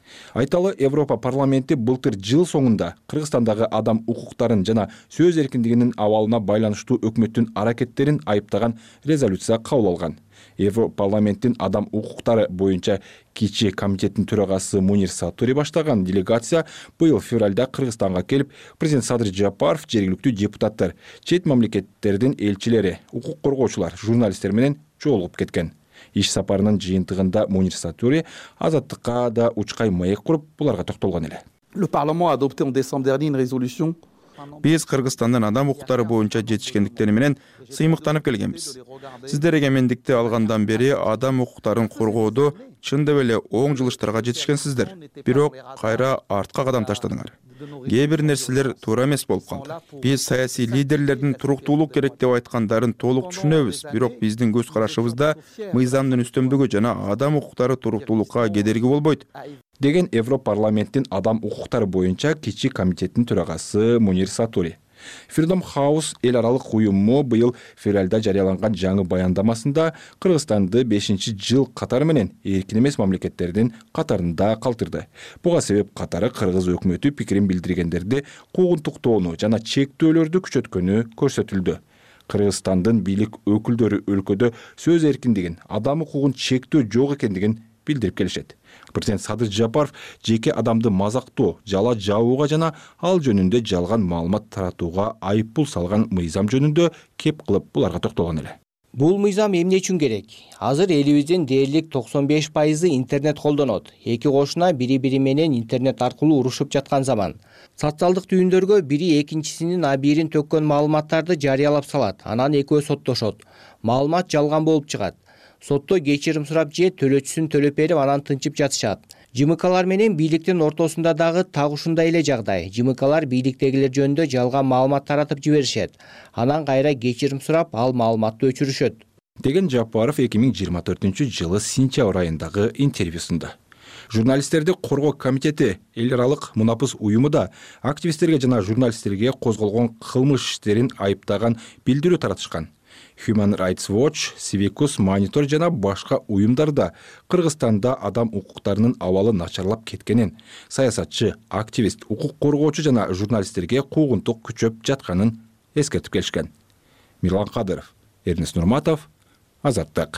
Айталы, Европа парламенти былтыр жыл соңунда Кыргызстандагы адам укуктарын жана сөз эркиндигинин абалына байланыштуу өкмөттүн аракеттерин айыптаган резолюция кабыл алган. Европа парламенттин адам укуктары боюнча кичи комитеттин төрагасы Мунир Сатури баштаган делегация быйыл февралда Кыргызстанга келип, президент Садыр Жапаров, жергиликтүү депутаттар, чет мамлекеттердин элчилери, укук коргоочулар, журналисттер менен жолугуп кеткен. Иш сапарынын жыйынтыгында Мунир Сатури азаттыкка да учкай маек куруп, буларга токтолгон эле. Le Parlement a adopté en décembre dernier une résolution. Биз Кыргызстандын адам укуктары боюнча жетишкендиктери менен сыймыктанып келгенбиз. Сиздер эгемендикти алгандан бери адам укуктарын коргоодо чындап эле оң жылыштарга жетишкенсиздер. Бирок кайра артка кадам таштадыңар. Кээ бир нерселер туура эмес болуп калды. Биз саясий лидерлердин туруктуулук керек деп айткандарын толук түшүнөбүз, бирок биздин көз карашыбызда мыйзамдын үстөмдүгү жана адам укуктары туруктуулукка кедерги болбойт деген Европа парламенттин адам укуктары боюнча кичи комитеттин төрагасы Мунир Сатури. Freedom House эл аралык уюму быйыл февралда жарыяланган жаңы баяндамасында Кыргызстанды бешинчи жыл катары менен эркин эмес мамлекеттердин катарында калтырды. Буга себеп катары Кыргыз өкмөтү пикирин билдиргендерди куугунтуктоону жана чектөөлөрдү күчөткөнү көрсөтүлдү. Кыргызстандын бийлик өкүлдөрү өлкөдө сөз эркиндигин, адам укугун чектөө жок экендигин билдирип келишет. Президент Садыр Жапаров жеке адамды мазактоо, жала жабууга жана ал жөнүндө жалган маалымат таратууга айыппул салган мыйзам жөнүндө кеп кылып буларга токтолгон эле. Бул мыйзам эмне үчүн керек? Азыр элибиздин дээрлик токсон беш пайызы интернет колдонот. Эки кошуна бири-бири менен интернет аркылуу урушуп жаткан заман. Социалдык түйүндөргө бири экинчисинин абийирин төккөн маалыматтарды жарыялап салат. Анан экөө соттошот. Маалымат жалган болуп чыгат. Сотто кечирим сурап же төлөөчүсүн төлөп берип анан тынчып жатышат. ЖМКлар менен бийликтин ортосунда дагы так ушундай эле жагдай. ЖМКлар бийликтегилер жөнүндө жалган маалымат таратып жиберишет. Анан кайра кечирим сурап, ал маалыматты өчүрүшөт. Деген Жапаров эки миң жыйырма төртүнчү жылы сентябрь айындагы интервьюсунда. Журналисттерди коргоо комитети эл аралык мунапыс уюму да активисттерге жана журналисттерге козголгон кылмыш иштерин айыптаган билдирүү таратышкан. Human Rights Watch, Civicus Monitor жана башка уюмдарда Кыргызстанда адам укуктарынын абалы начарлап кеткенин, саясатчы, активист, укук коргоочу жана журналисттерге куугунтук күчөп жатканын эскертип келишкен. Мирлан Кадыров, Эрнест Нурматов, Азаттык.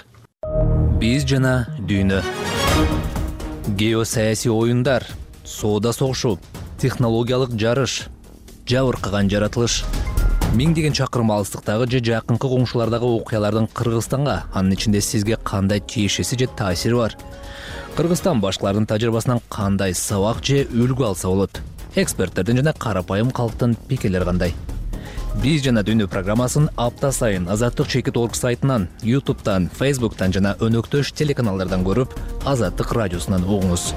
Биз жана дүйнө. Геосаясий оюндар, соода согушу, технологиялык жарыш, жабыркаган жаратылыш. Миңдеген чакырым алыстыктагы же жакынкы коңшулардагы окуялардын Кыргызстанга, анын ичинде сизге кандай тиешеси же таасири бар? Кыргызстан башкалардын тажрыйбасынан кандай сабак же үлгү алса болот? Эксперттердин жана карапайым калктын пикирлери кандай? Биз жана дүйнө программасын апта сайын Азаттык чекит точка орг сайтынан, ютубтан, фейсбуктан жана өнөктөш телеканалдардан көрүп, Азаттык радиосунан угуңуз.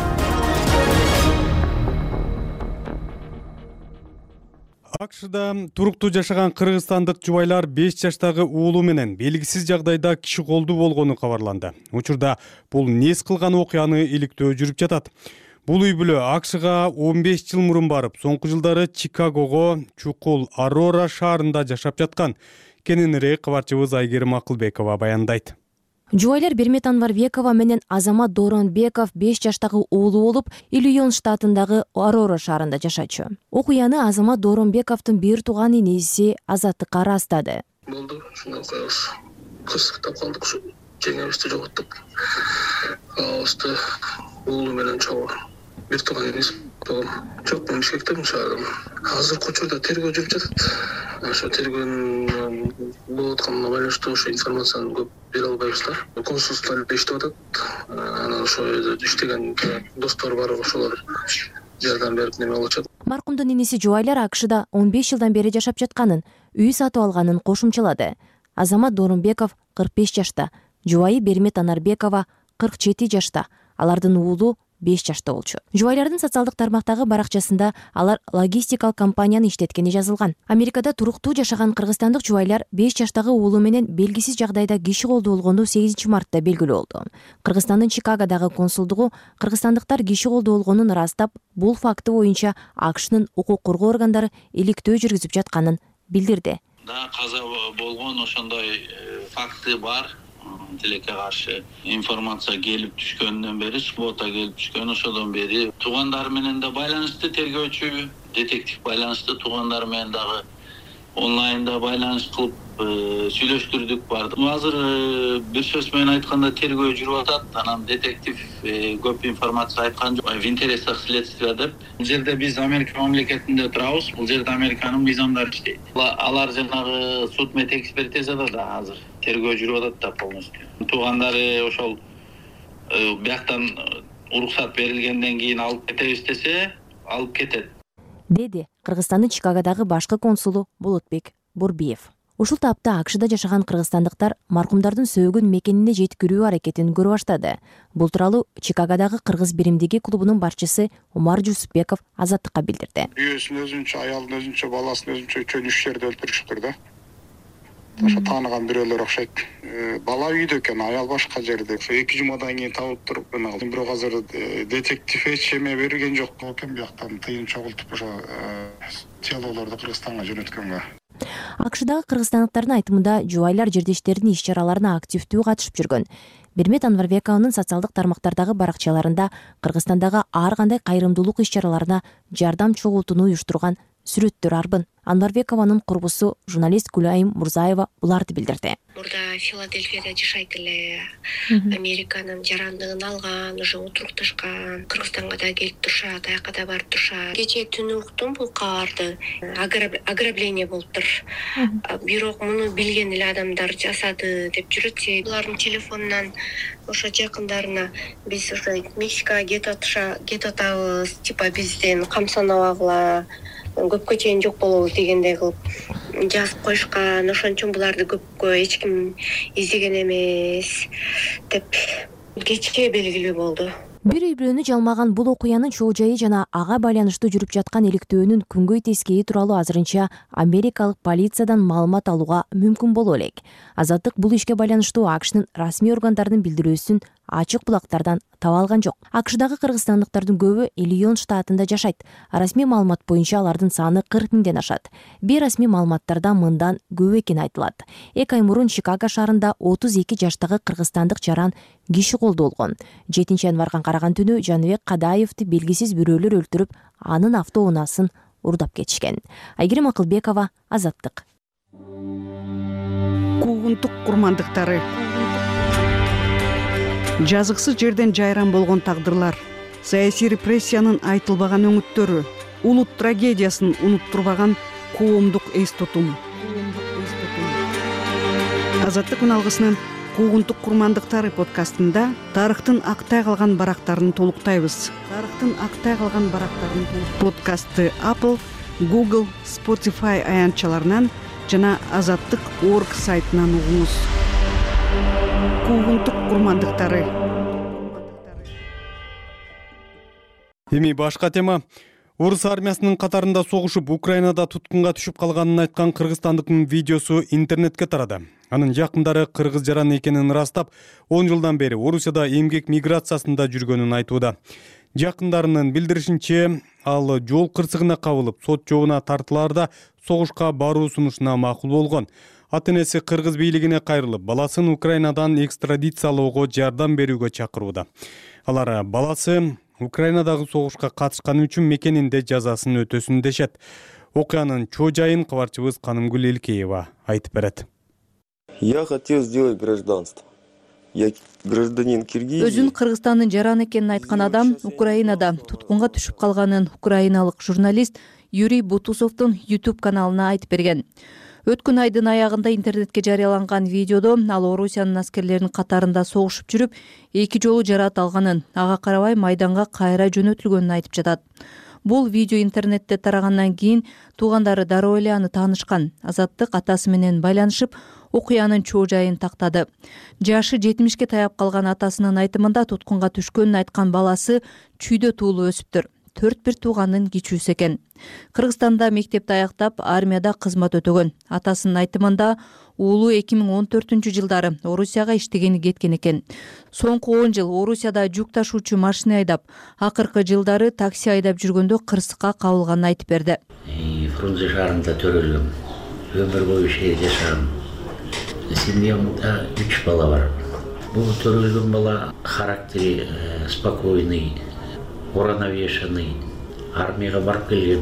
Акшда туруктуу жашаган кыргызстандык жубайлар беш жаштагы уулу менен белгисиз жагдайда киши колдуу болгону кабарланды. Учурда бул нес кылган окуяны иликтөө жүрүп жатат. Бул үй бүлө Акшга он беш жыл мурун барып, соңку жылдары Чикагого, чукул Арора шаарында жашап жаткан. Кененирээк кабарчыбыз Айгерим Акылбекова баяндайт. Жубайлар Бермет Анварбекова менен Азамат Дооронбеков беш жаштагы уулу болуп, Иллинойс штатындагы Арора шаарында жашачу. Окуяны Азамат Дооронбековдун бир тууган инеси Азаттыкка ырастады. Болду, ушундай окуябыз. Кырсыктап калдык, ушу жеңебизди жоготтук. Алысты уулу менен чогуу бир тууган инеси болгон. Жок, мен бишкектемин шаардамын. Азыр кочурда тергөө жүрүп жатат. Ошо тергөөнүн болуп атканына байланыштуу ошо информацияны көп бере албайбыз да. Консулстволор иштеп атат. Анан ошо иштеген достор бар, ошолор жардам берип неме кылышат. Маркумдун инеси жубайлар Акшда он беш жылдан бери жашап жатканын, үй сатып алганын кошумчалады. Азамат Дооронбеков кырк беш жашта, жубайы Бермет Анарбекова кырк жети жашта, алардын уулу беш жашта болчу. Жубайлардын социалдык тармактагы баракчасында алар логистикалык компанияны иштеткени жазылган. Америкада туруктуу жашаган кыргызстандык жубайлар беш жаштагы уулу менен белгисиз жагдайда киши колдуу болгону сегизинчи мартта белгилүү болду. Кыргызстандын Чикагодагы консулдугу кыргызстандыктар киши колдуу болгонун ырастап, бул факты боюнча Акшнын укук коргоо органдары иликтөө жүргүзүп жатканын билдирди. Да, каза болгон ошондой факты бар. тилекке каршы информация келип түшкөндөн бери, суббота келип түшкөн, ошодон бери туугандар менен да байланышты, тергөөчү детектив байланышты, туугандар менен дагы онлайнда байланыш кылып сүйлөштүрдүк барды. Азыр бир сөз менен айтканда тергөө жүрүп атат, анан детектив көп информация айткан жок. В интересах следствия деп. Бул жерде биз Америка мамлекетинде турабыз, бул жерде Американын мыйзамдары иштейт. Алар жанагы суд мет экспертизада да азыр тергөө жүрүп атат да полностью. Туугандары ошол бияктан уруксат берилгенден кийин алып кетебиз десе, алып кетет. Деди Кыргызстандын Чикагодагы башкы консулу Болотбек Борбиев. Ушул тапта АКШда жашаган кыргызстандыктар маркумдардын сөөгүн мекенине жеткирүү аракетин көрө баштады. Бул тууралуу Чикагодагы Кыргыз биримдиги клубунун башчысы Умар Жусупбеков Азаттыкка билдирди. Үйөсүн өзүнчө, аялын өзүнчө, баласын өзүнчө чөйүн үч жерде өлтүрүштүр да. Ошо тааныган бирөөлөр окшойт. Бала үйдө экен, аял башка жерде. Ошо эки жумадан кийин табылып туруп, бирок азыр детектив эч эме берген жок экен, бияктан тыйын чогултуп ошо телолорду Кыргызстанга жөнөткөнгө. АКШдагы кыргызстандыктардын айтымында жубайлар жердештеринин иш-чараларына активдүү катышып жүргөн. Бермет Анварбековнун социалдык тармактардагы баракчаларында Кыргызстандагы ар кандай кайрымдуулук иш-чараларына жардам чогултууну уюштурган сүрөттөр арбын. Анварбекованын курбусу журналист Гүлайым Мурзаева буларды билдирди. Мурда Филадельфияда жашайт эле. Американын жарандыгын алган, уже отурукташкан. Кыргызстанга да келип турушат, аяка да барып турушат. Кечээ түнү уктум бул кабарды. Ограбление болуптур. Бирок муну билген эле адамдар жасады деп жүрөт. Булардын телефонунан ошо жакындарына биз ошо Мексикага кетип атабыз, типа бизден кам санабагыла, көпкө чейин жок болобуз дегендей кылып жазып коюшкан. Ошон үчүн буларды көпкө эч ким издеген эмес деп кечке белгилүү болду. Бир үй-бүлөнү жалмаган бул окуянын чоо жайы жана ага байланыштуу жүрүп жаткан иликтөөнүн күнгөй тескейи тууралуу азырынча америкалык полициядан маалымат алууга мүмкүн боло элек. Азаттык бул ишке байланыштуу АКШнын расмий органдарынын билдирүүсүн ачык булактардан таба алган жок. АКШдагы кыргызстандыктардын көбү Иллинойс штатында жашайт. Расмий маалымат боюнча алардын саны кырк миңден ашат. Бейрасмий маалыматтарда мындан көп экени айтылат. Эки ай мурун Чикаго шаарында отуз эки жаштагы кыргызстандык жаран киши колдо болгон. жетинчи январга караган түнү Жаныбек Кадаевди белгисиз бирөөлөр өлтүрүп, анын автоунаасын урдап кетишкен. Айгерим Акылбекова, Азаттык. Куугунтук курмандыктары. Жазыксыз жерден жайран болгон тагдырлар, саясий репрессиянын айтылбаган өңүттөрү, улут трагедиясын унуттурбаган коомдук эс тутум. Азаттык үналгысынын Куугунтук курмандыктары подкастында тарыхтын актай калган барактарын толуктайбыз. Тарыхтын актай калган барактарын подкастты Apple, Google, Spotify аянтчаларынан жана азаттык точка орг сайтынан угуңуз. Куугунтук курмандыктары. Эми башка тема. Орус армиясынын катарында согушуп Украинада туткунга түшүп калганын айткан кыргызстандыктын видеосу интернетке тарады. Анын жакындары кыргыз жаран экенин ырастап, он жылдан бери Орусияда эмгек миграциясында жүргөнүн айтууда. Жакындарынын билдиришинче, ал жол кырсыгына кабылып, сот жообуна тартылаарда согушка баруу сунушуна макул болгон. Ата-энеси кыргыз бийлигине кайрылып, баласын Украинадан экстрадициялоого жардам берүүгө чакырууда. Алар баласы Украинадагы согушка катышканы үчүн мекенинде жазасын өтөсүн дешет. Окуянын чоо жайын кабарчыбыз Канымгүл Элкеева айтып берет. Я хотел сделать гражданство. Я гражданин Киргизии. Өзүн Кыргызстандын жаран экенин айткан адам Украинада туткунга түшүп калганын украиналык журналист Юрий Бутусовдун YouTube каналына айтып берген. Өткөн айдын аягында интернетке жарыяланган видеодо ал Орусиянын аскерлеринин катарында согушуп жүрүп, эки жолу жараат алганын, ага карабай майданга кайра жөнөтүлгөнүн айтып жатат. Бул видео интернетте тарагандан кийин туугандары дароо эле аны таанышкан. Азаттык атасы менен байланышып, окуянын чоо жайын тактады. Жашы жетимишке таяп калган атасынын айтымында туткунга түшкөнүн айткан баласы чүйдө туулуп өсүптүр. Төрт бир тууганын кичүүсү экен. Кыргызстанда мектепти аяктап, армияда кызмат өтөгөн. Атасынын айтымында уулу эки миң он төртүнчү жылдары Орусияга иштегени кеткен экен. Соңку он жыл Орусияда жүк ташуучу машина айдап, акыркы жылдары такси айдап жүргөндө кырсыкка кабылганын айтып берди. Фрунзе шаарында төрөлгөм. Өмүр бою шаар жашагам. Семьямда үч бала бар. Бул төрөлгөн бала характери спокойный, уравновешенный, армияга барып келген,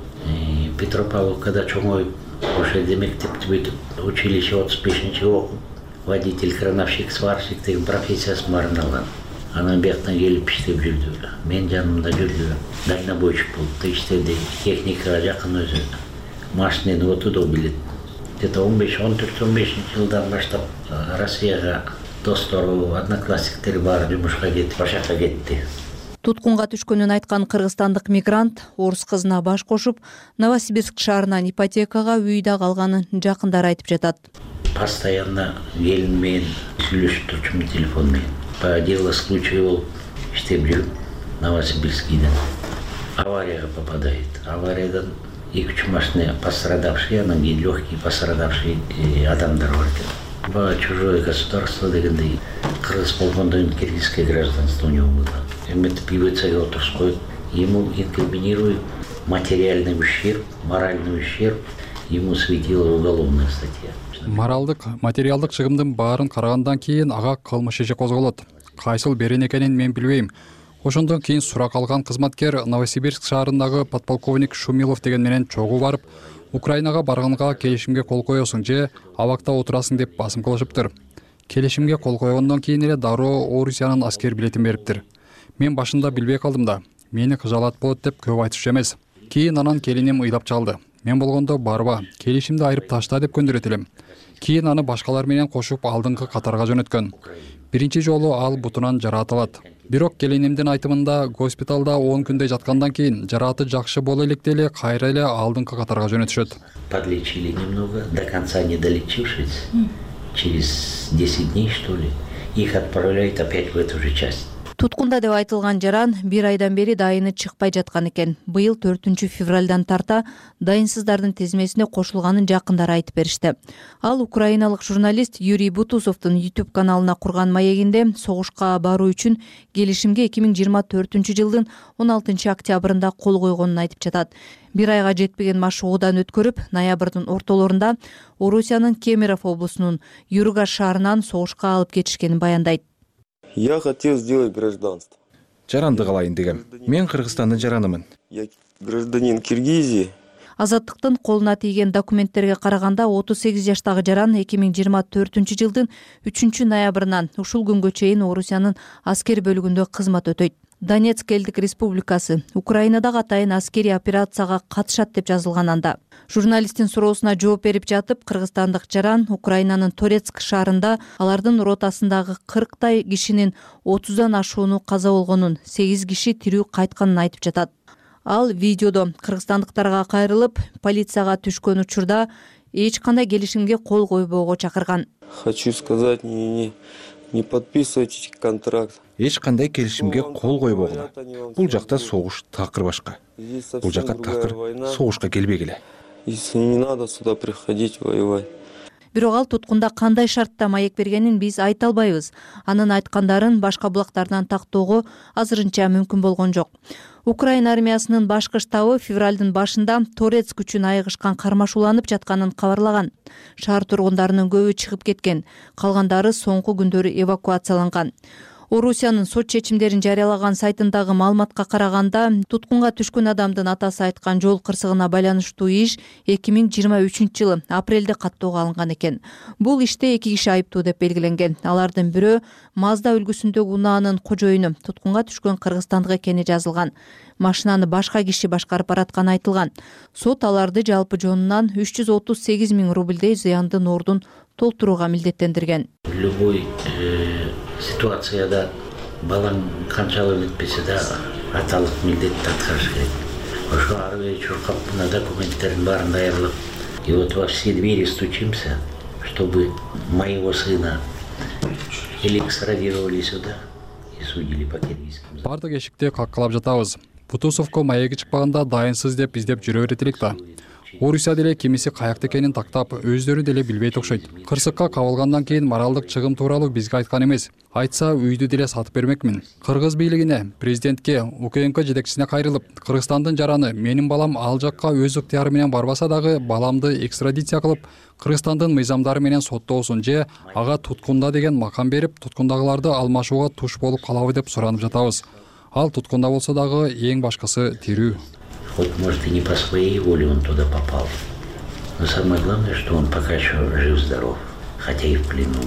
Петропавловкада чоңоюп, ошол жерде мектепти бүтүп, училище отуз бешинчи окуп, водитель, крановщик, сварщик деген профессиясын баарын алган. Анан бияктан келип иштеп жүрдү. Мен жанымда жүрдү. Дальнобойщик болуп да иштеди. Техникага жакын өзү. Машинени отуду билет. Где-то он беш он төрт он бешинчи жылдан баштап Россияга достору, одноклассниктери баары жумушка кетип, башакка кетти. Туткунга түшкөнүн айткан кыргызстандык мигрант орус кызына баш кошуп, Новосибирск шаарынан ипотекага үйдө калганын жакындары айтып жатат. Постоянно келин менен сүйлөшүп турчумун телефон менен. По делу случая болуп иштеп жүрүп, Новосибирскийден аварияга попадает. Авариядан эки-үч машина пострадавший, анан кийин легкий пострадавший адамдар бар экен. Баа чужое государство дегендей, кыргыз болгондон киргизское гражданство у него было. Эметип ИВЦге отуруп коюп, ему инкриминируют материальный ущерб, моральный ущерб, ему светила уголовная статья. Моралдык, материалдык чыгымдын баарын карагандан кийин ага кылмыш иши козголот. Кайсыл берен экенин мен билбейм. Ошондон кийин сурак алган кызматкер Новосибирск шаарындагы подполковник Шумилов деген менен чогуу барып, Украинага барганга келишимге кол коесуң же абакта отурасың деп басым кылышыптыр. Келишимге кол койгондон кийин эле дароо Орусиянын аскер билетин бериптир. Мен башында билбей калдым да. Мени кыжалат болот деп көп айтышчу эмес. Кийин анан келиним ыйлап чалды. Мен болгондо барба, келишимди айырып ташта деп көндүрөт элем. Кийин аны башкалар менен кошуп алдыңкы катарга жөнөткөн. Биринчи жолу ал бутунан жараат алат. Бирок келинимдин айтымында госпиталда он күндөй жаткандан кийин жарааты жакшы боло электе эле кайра эле алдыңкы катарга жөнөтүшөт. Подлечили немного, до конца не долечившись, через десять дней, что ли, их отправляют опять в эту же часть. Туткунда деп айтылган жаран бир айдан бери дайыны чыкпай жаткан экен. Быйыл төртүнчү февралдан тарта дайынсыздардын тизмесине кошулганын жакындары айтып беришти. Ал украиналык журналист Юрий Бутусовдун YouTube каналына курган маегинде согушка баруу үчүн келишимге эки миң жыйырма төртүнчү жылдын он алтынчы октябрында кол койгонун айтып жатат. Бир айга жетпеген машыгуудан өткөрүп, ноябрдын ортолорунда Орусиянын Кемерово облусунун Юргаш шаарынан согушка алып кетишкенин баяндайт. Я хотел сделать гражданство. Жаранды калайын дегем. Мен Кыргызстандын жаранымын. Я гражданин Киргизии. Азаттыктын колуна тийген документтерге караганда отуз сегиз жаштагы жаран эки миң жыйырма төртүнчү жылдын үчүнчү ноябрынан ушул күнгө чейин Орусиянын аскер бөлүгүндө кызмат өтөйт. Донецк элдик республикасы Украинадагы атайын аскерий операцияга катышат деп жазылган анда. Журналисттин суроосуна жооп берип жатып, кыргызстандык жаран Украинанын Торецк шаарында алардын ротасындагы кырктай кишинин отуздан ашууну каза болгонун, сегиз киши тирүү кайтканын айтып жатат. Ал видеодо кыргызстандыктарга кайрылып, полицияга түшкөн учурда эч кандай келишимге кол койбоого чакырган. Хочу сказать, не, не, не подписывайте контракт. Эч кандай келишимге кол койбогула. Бул жакта согуш такыр башка. Бул жакка такыр согушка келбегиле. Если не надо сюда приходить воевать. Бирок ал туткунда кандай шартта маек бергенин биз айта албайбыз. Анын айткандарын башка булактардан тактоого азырынча мүмкүн болгон жок. Украина армиясынын башкы штабы февралдын башында Торецк үчүн айыгышкан кармашууланып жатканын кабарлаган. Шаар тургундарынын көбү чыгып кеткен, калгандары соңку күндөрү эвакуацияланган. Орусиянын сот чечимдерин жарыялаган сайтындагы маалыматка караганда, туткунга түшкөн адамдын атасы айткан жол кырсыгына байланыштуу иш эки миң жыйырма үчүнчү жылы апрелде каттоого алынган экен. Бул иште эки киши айыптуу деп белгиленген. Алардын бирөө Мазда үлгүсүндөгү унаанын кожоюну, туткунга түшкөн кыргызстандык экени жазылган. Машинаны башка киши башкарып баратканы айтылган. Сот аларды жалпы жонунан үч жүз отуз сегиз миң рубльдей зыяндын ордун толтурууга милдеттендирген. Любой ситуацияда балаң канчалык өтпесе да аталык милдетти аткарыш керек. Ошо ары бери чуркап мына документтердин баарын даярдап, и вот во все двери стучимся, чтобы моего сына или экстрадировали сюда и судили по киргизским. Бардык эшикте каккалап жатабыз. Бутусовко маеги чыкпаганда дайынсыз деп издеп жүрө берет элек да. орусия деле кимиси каякта экенин тактап, өздөрү деле билбейт окшойт. Кырсыкка кабылгандан кийин моралдык чыгым тууралуу бизге айткан эмес. Айтса үйдү деле сатып бермекмин. Кыргыз бийлигине, президентке, УКМК жетекчисине кайрылып, Кыргызстандын жараны менин балам ал жакка өз ыктыяры менен барбаса дагы баламды экстрадиция кылып, Кыргызстандын мыйзамдары менен соттоосун же ага туткунда деген макам берип, туткундагыларды алмашууга туш болуп калабы деп суранып жатабыз. Ал туткунда болсо дагы эң башкысы тирүү. Вот, может, и не по своей воле он туда попал. Но самое главное, что он пока еще жив-здоров, хотя и в плену.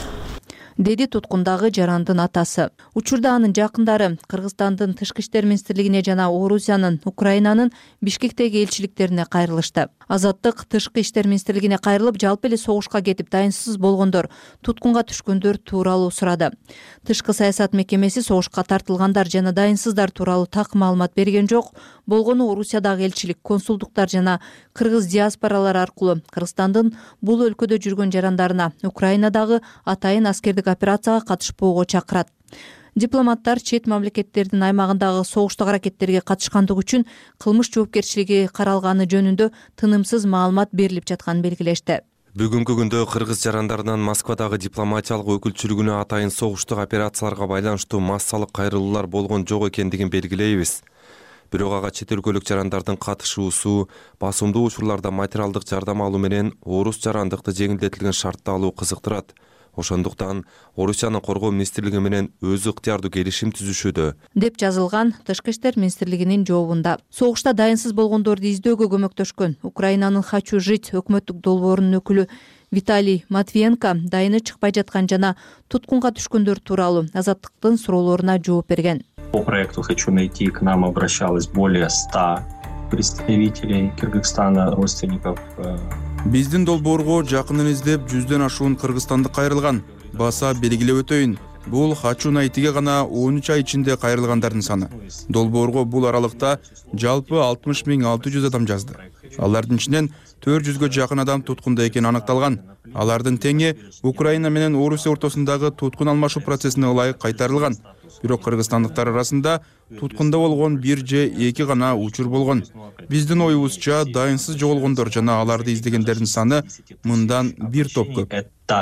Деди туткундагы жарандын атасы. Учурда анын жакындары Кыргызстандын тышкы иштер министрлигине жана Орусиянын, Украинанын Бишкектеги элчиликтерине кайрылышты. Азаттык тышкы иштер министрлигине кайрылып, жалпы эле согушка кетип дайынсыз болгондор, туткунга түшкөндөр тууралуу сурады. Тышкы саясат мекемеси согушка тартылгандар жана дайынсыздар тууралуу так маалымат берген жок. Болгону Орусиядагы элчилик, консулдуктар жана кыргыз диаспоралары аркылуу Кыргызстандын бул өлкөдө жүргөн жарандарына Украинадагы атайын аскердик операцияга катышпоого чакырат. Дипломаттар чет мамлекеттердин аймагындагы согуштук аракеттерге катышкандыгы үчүн кылмыш жоопкерчилиги каралганы жөнүндө тынымсыз маалымат берилип жатканын белгилешти. Бүгүнкү күндө кыргыз жарандарынан Москвадагы дипломатиялык өкүлчүлүгүнө атайын согуштук операцияларга байланыштуу массалык кайрылуулар болгон жок экендигин белгилейбиз. Бирок ага чет өлкөлүк жарандардын катышуусу, басымдуу учурларда материалдык жардам алуу менен орус жарандыкты жеңилдетилген шартта алуу кызыктырат. Ошондуктан Орусиянын коргоо министрлиги менен өз ыктыярдуу келишим түзүшүүдө, деп жазылган Тышкы иштер министрлигинин жообунда. Согушта дайынсыз болгондорду издөөгө көмөктөшкөн Украинанын «Хочу жить» өкмөттүк долбоорунун өкүлү Виталий Матвиенко дайыны чыкпай жаткан жана туткунга түшкөндөр тууралуу Азаттыктын суроолоруна жооп берген. По проекту «Хочу найти» к нам обращалось более ста представителей Кыргызстана, родственников. Биздин долбоорго жакынын издеп жүздөн ашуун кыргызстандык кайрылган. Баса белгилеп өтөйүн. Бул «Хочу найтиге» гана он үч ай ичинде кайрылгандардын саны. Долбоорго бул аралыкта жалпы алтымыш миң алты жүз адам жазды. Алардын ичинен төрт жүзгө жакын адам туткунда экени аныкталган. Алардын теңи Украина менен Орусия ортосундагы туткун алмашуу процессине ылайык кайтарылган. Бирок кыргызстандыктар арасында туткунда болгон бир же эки гана учур болгон. Биздин оюбузча дайынсыз жоголгондор жана аларды издегендердин саны мындан бир топ көп.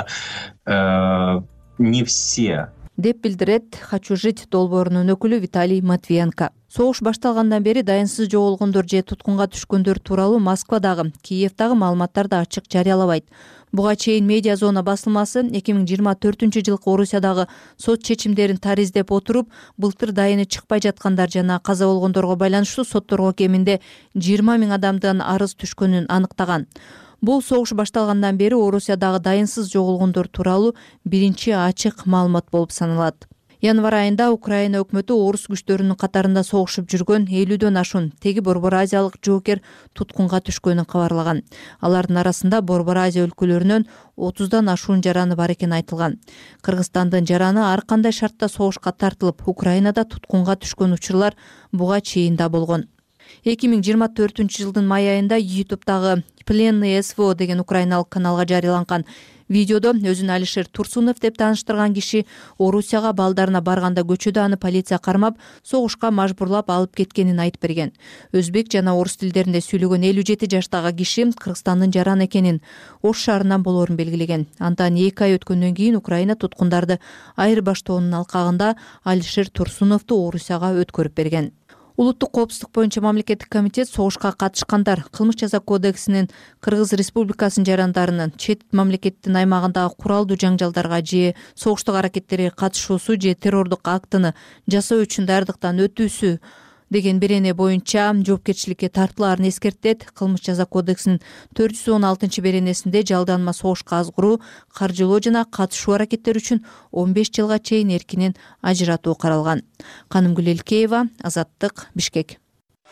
Это не все. Деп билдирет «Хочу жить» долбоорунун өкүлү Виталий Матвиенко. Согуш башталгандан бери дайынсыз жоголгондор же туткунга түшкөндөр тууралуу Москвадагы, Киевдагы маалыматтарды ачык жарыялабайт. Буга чейин Медиа зона басылмасы эки миң жыйырма төртүнчү жылкы Орусиядагы сот чечимдерин тариздеп отуруп, былтыр дайыны чыкпай жаткандар жана каза болгондорго байланыштуу сотторго кеминде жыйырма миң адамдан арыз түшкөнүн аныктаган. Бул согуш башталгандан бери Орусиядагы дайынсыз жоголгондор тууралуу биринчи ачык маалымат болуп саналат. Январь айында Украина өкмөтү орус күчтөрүнүн катарында согушуп жүргөн элүүдөн ашуун теги Борбор Азиялык жоокер туткунга түшкөнүн кабарлаган. Алардын арасында Борбор Азия өлкөлөрүнөн отуздан ашуун жараны бар экени айтылган. Кыргызстандын жараны ар кандай шартта согушка тартылып, Украинада туткунга түшкөн учурлар буга чейин да болгон. эки миң жыйырма төртүнчү жылдын май айында ютубтагы «Пленный СВО» деген украиналык каналга жарыяланган видеодо өзүн Алишер Турсунов деп тааныштырган киши Орусияга балдарына барганда көчөдө аны полиция кармап, согушка мажбурлап алып кеткенин айтып берген. Өзбек жана орус тилдеринде сүйлөгөн элүү жети жаштагы киши Кыргызстандын жараны экенин, Ош шаарынан болоорун белгилеген. Андан эки ай өткөндөн кийин Украина туткундарды айырбаштоонун алкагында Алишер Турсуновду Орусияга өткөрүп берген. Улуттук коопсуздук боюнча мамлекеттик комитет согушка катышкандар Кылмыш жаза кодексинин Кыргыз Республикасынын жарандарынын чет мамлекеттин аймагындагы куралдуу жаңжалдарга же согуштук аракеттерге катышуусу же террордук актыны жасоо үчүн даярдыктан өтүүсү деген берене боюнча жоопкерчиликке тартылаарын эскертет. Кылмыш жаза кодексинин төрт жүз он алтынчы беренесинде жалданма согушка азгыруу, каржылоо жана катышуу аракеттери үчүн он беш жылга чейин эркинен ажыратуу каралган. Канымгүл Элкеева, Азаттык, Бишкек.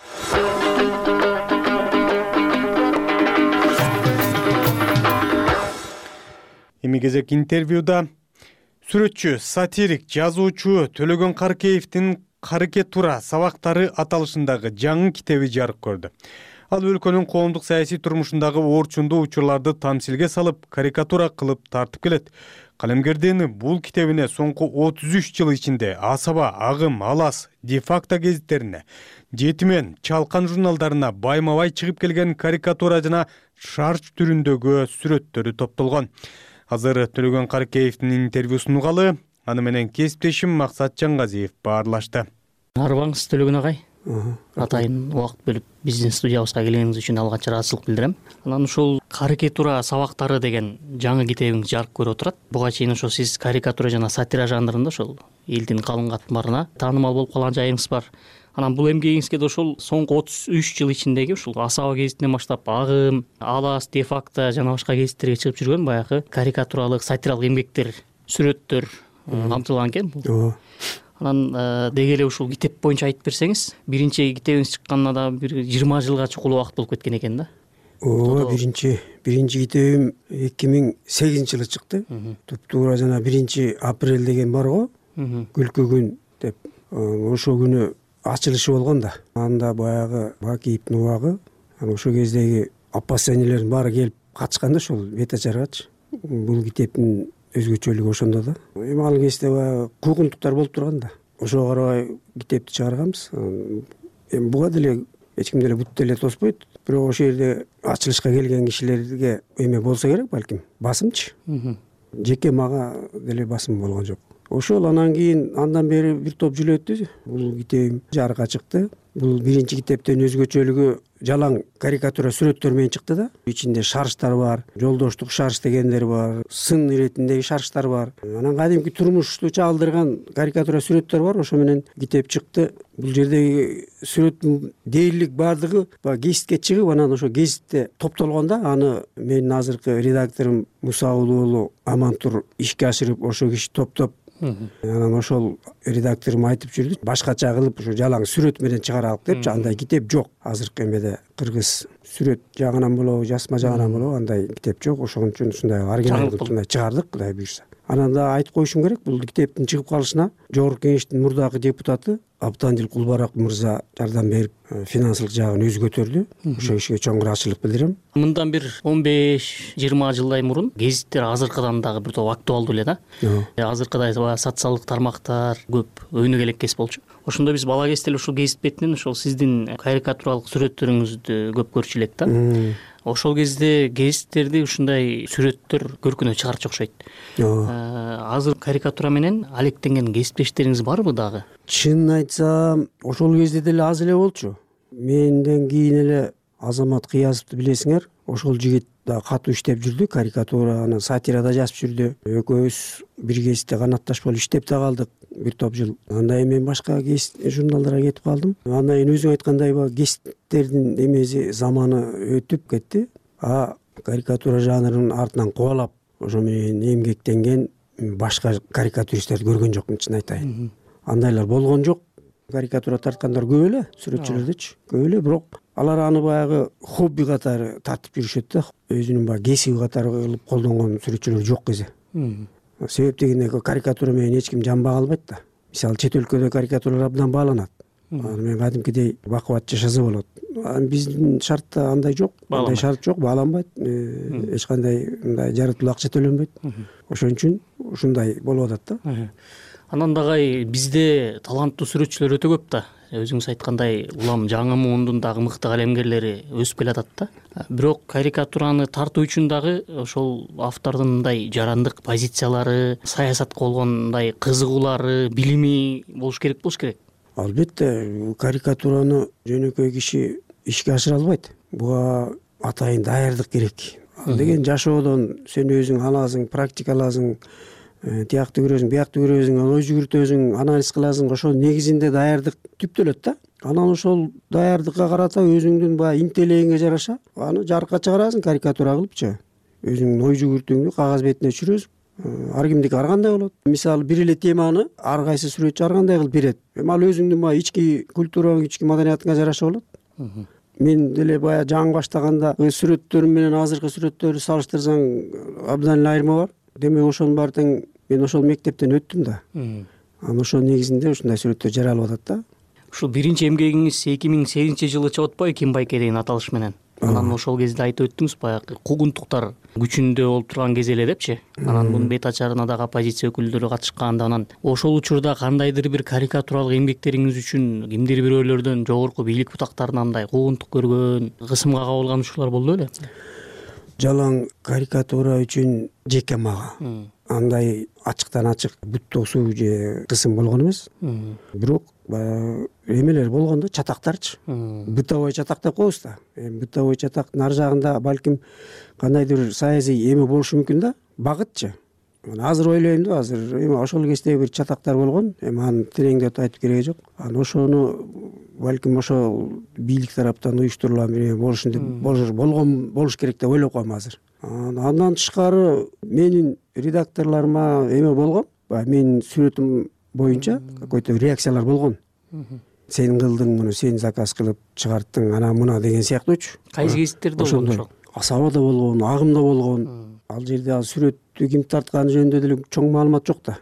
Эми кезек интервьюда сүрөтчү, сатирик, жазуучу Төлөгөн Каркеевдин «Карикатура сабактары» аталышындагы жаңы китеби жарык көрдү. Ал өлкөнүн коомдук саясий турмушундагы орчундуу учурларды тамсилге салып, карикатура кылып тартып келет. Калемгердин бул китебине соңку отуз үч жыл ичинде Асаба, Агым, Алас, Де-факто гезиттерине, Жетимен, Чалкан журналдарына байма-бай чыгып келген карикатура жана шарч түрүндөгү сүрөттөрү топтолгон. Азыр Төлөгөн Каркеевдин интервьюсун угалы, аны менен кесиптешим Максат Жаңгазиев баарлашты. Арыбаңыз Төлөгөн агай. Атайын убакыт бөлүп биздин студиябызга келгениңиз үчүн алгач ыраазычылык билдирем. Анан ушул карикатура сабактары деген жаңы китебиңиз жарык көрүп отурат. Буга чейин ошо сиз карикатура жана сатира жанрында ошол элдин калың катмарына таанымал болуп калган жайыңыз бар. Анан бул эмгегиңизге да ошол соңку отуз үч жыл ичиндеги ушул Асаба гезитинен баштап Агым, Алас, Де-факто жана башка гезиттерге чыгып жүргөн баягы карикатуралык, сатиралык эмгектер, сүрөттөр камтылган экен. Ооба. Анан деги эле ушул китеп боюнча айтып берсеңиз, биринчи китебиңиз чыкканына да бир жыйырма жылга чукул убакыт болуп кеткен экен да. Ооба, биринчи биринчи китебим эки миң сегизинчи жылы чыкты. Туптуура жана биринчи апрель деген бар го, күлкү күн деп. Ошол күнү ачылышы болгон да. Анда баягы Бакиевдин убагы, анан ошол кездеги оппозиционерлердин баары келип катышканда ошол бет ачаргач бул китептин өзгөчөлүгү ошондо да. Эми ал кезде баягы куугунтуктар болуп турган да. Ошого карабай китепти чыгарганбыз. Эми буга деле эч ким деле бут деле тоспойт. Бирок ошол жерде ачылышка келген кишилерге эме болсо керек, балким, басымчы. Жеке мага деле басым болгон жок. Ошол анан кийин андан бери бир топ жыл өттү. Бул китебим жарыкка чыкты. Бул биринчи китептен өзгөчөлүгү жалаң карикатура сүрөттөр менен чыкты да. Ичинде шарштар бар, жолдоштук шарш дегендер бар, сын иретиндеги шарштар бар. Анан кадимки турмушту чагылдырган карикатура сүрөттөр бар. Ошо менен китеп чыкты. Бул жердеги сүрөттүн дээрлик баардыгы гезитке чыгып, анан ошо гезитте топтолгон да. Аны менин азыркы редакторум Муса уулу Амантур ишке ашырып, ошо киши топтоп, анан ошол редакторум айтып жүрдү, башкача кылып ушу жалаң сүрөт менен чыгаралык депчи. Андай китеп жок азыркы эмеде. Кыргыз сүрөт жагынан болобу, жазма жагынан болобу, андай китеп жок. Ошон үчүн ушундай оригинал кылып чыгардык, Кудай буйрса. Анан да айтып коюшум керек, бул китептин чыгып калышына Жогорку Кеңештин мурдагы депутаты Абдандил Кулбарак мырза жардам берип, финансылык жагын өзү көтөрдү. Ошо ишке чоң ыраазычылык билдирем. Мындан бир он беш жыйырма жылдай мурун гезиттер азыркыдан дагы бир топ актуалдуу эле да. Азыркыдай социалдык тармактар көп өйнө элеккес болчу. Ошондо биз бала кезде эле ушул гезит бетинен ошол сиздин карикатуралык сүрөттөрүңүздү көп көрчү элек да. Ошол кезде гезиттерди ушундай сүрөттөр көркүнө чыгарчу окшойт. Азыр карикатура менен алектенген гезиптештериңиз барбы дагы? Чынын айтсам, ошол кезде деле аз эле болчу. Менден кийин эле Азамат Кыязовду билесиңер, ошол жигит да катуу иштеп жүрдү, карикатураны, сатирада жазып жүрдү. Экөөбүз бир гезитте канатташ болуп иштеп да калдык бир топ жыл. Андан кийин мен башка гезит журналдарга кетип калдым. Андан кийин өзүң айткандай баягы гезиттердин эмеси заманы өтүп кетти. А карикатура жанрынын артынан кубалап ошо менен эмгектенген башка карикатуристтерди көргөн жокмун, чын айтайын. Андайлар болгон жок. Карикатура тарткандар көп эле, сүрөтчүлөрдөчү көп эле, бирок алар аны баягы хобби катары тартып жүрүшөт да. Өзүнүн баягы кесиби катары кылып колдонгон сүрөтчүлөр жок кезде. Себеп дегенде карикатура менен эч ким жанбай калбайт да. Мисалы чет өлкөдө карикатуралар абдан бааланат. Аны менен кадимкидей бакубат жашаса болот. Биздин шартта андай жок, андай шарт жок, бааланбайт. Эч кандай мындай жаратылуу акча төлөнбөйт. Ошон үчүн ушундай болуп атат да. Анан дагы бизде таланттуу сүрөтчүлөр өтө көп да. Өзүңүз айткандай, улам жаңы муундун дагы мыкты калемгерлери өсүп келатат да. Бирок карикатураны тартуу үчүн дагы ошол автордун мындай жарандык позициялары, саясатка болгон мындай кызыгуулары, билими болуш керек болуш керек. Албетте, карикатураны жөнөкөй киши ишке ашыра албайт. Буга атайын даярдык керек. Ал деген жашоодон сен өзүң аласың, практикаласың, тиякты көрөсүң, биякты көрөсүң, ой жүгүртөсүң, анализ кыласың. Ошол негизинде даярдык түптөлөт да. Анан ошол даярдыкка карата өзүңдүн баягы интеллегиңе жараша аны жарыкка чыгарасың карикатура кылыпчы. Өзүңдүн ой жүгүртүүңдү кагаз бетине түшүрөсүң. Ар кимдики ар кандай болот. Мисалы бир эле теманы ар кайсы сүрөтчү ар кандай кылып берет. Эми ал өзүңдүн баягы ички культураң, ички маданиятыңа жараша болот. Мен деле баягы жаңы баштаганда сүрөттөрүм менен азыркы сүрөттөрдү салыштырсаң абдан эле айырма бар. Демек ошонун баары тең мен ошол мектептен өттүм да. Анан ошол негизинде ушундай сүрөттөр жаралып атат да. Ушул биринчи эмгегиңиз эки миң сегизинчи жылы чыгып атпайбы, Ким Байке деген аталыш менен? анан ошол кезде айтып өттүңүз баягы куугунтуктар күчүндө болуп турган кез эле депчи, анан мунун бет ачарына дагы оппозиция өкүлдөрү катышкан да, анан ошол учурда кандайдыр бир карикатуралык эмгектериңиз үчүн кимдир бирөөлөрдөн жогорку бийлик бутактарынан мындай куугунтук көргөн, кысымга кабылган учурлар болду беле? Жалаң карикатура үчүн жеке мага андай ачыктан ачык бут тосуу же кысым болгон эмес. Бирок баягы эмелер болгон да, чатактарчы. Бытовой чатак деп коебуз да. Эми бытовой чатактын ар жагында балким кандайдыр саясий эме болушу мүмкүн да, багытчы. Азыр ойлойм да, азыр эми ошол кездеги бир чатактар болгон, эми аны тереңдетип айтып кереги жок. Анан ошону балким ошол бийлик тараптан уюштурулган бир эме болушун деп болгон болуш керек деп ойлоп коем азыр. Андан тышкары менин редакторлорума эме болгон, баягы менин сүрөтүм боюнча какой-то реакциялар болгон. Сен кылдың муну, сен заказ кылып чыгарттың, ана мына деген сыяктуучу. Кайсы кезиттерде болгон ошол? Асабада болгон, агымда болгон. Ал жерде ал сүрөттү ким тартканы жөнүндө деле чоң маалымат жок да.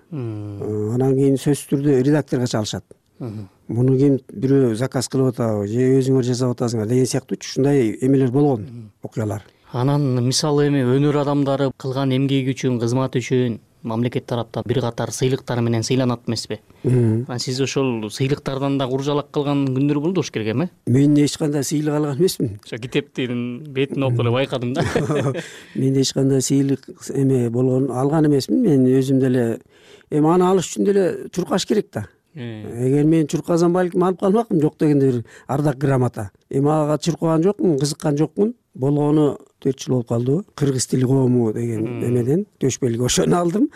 Анан кийин сөзсүз түрдө редакторго чалышат. Муну ким бирөө заказ кылып атабы, же өзүңөр жасап атасыңар деген сыяктуучу ушундай эмелер болгон, окуялар. Анан мисалы эми өнөр адамдары кылган эмгеги үчүн, кызматы үчүн мамлекет тараптан бир катар сыйлыктар менен сыйланат эмеспи? Анан сиз ошол сыйлыктардан да куржалак кылган күндөр болду болуш керек эми? Мен эч кандай сыйлык алган эмесмин. Ошо китептин бетин окуп эле байкадым да. Мен эч кандай сыйлык эме болгон алган эмесмин. Мен өзүм деле эми аны алыш үчүн деле чуркаш керек да. Эгер мен чуркасам балким алып калмакмын, жок дегенде бир ардак грамота. Эми ага чуркаган жокмун, кызыккан жокмун. Болгону төрт жыл болуп калды. Кыргыз тили коому деген эмеден төшбөлгө ошону алдым.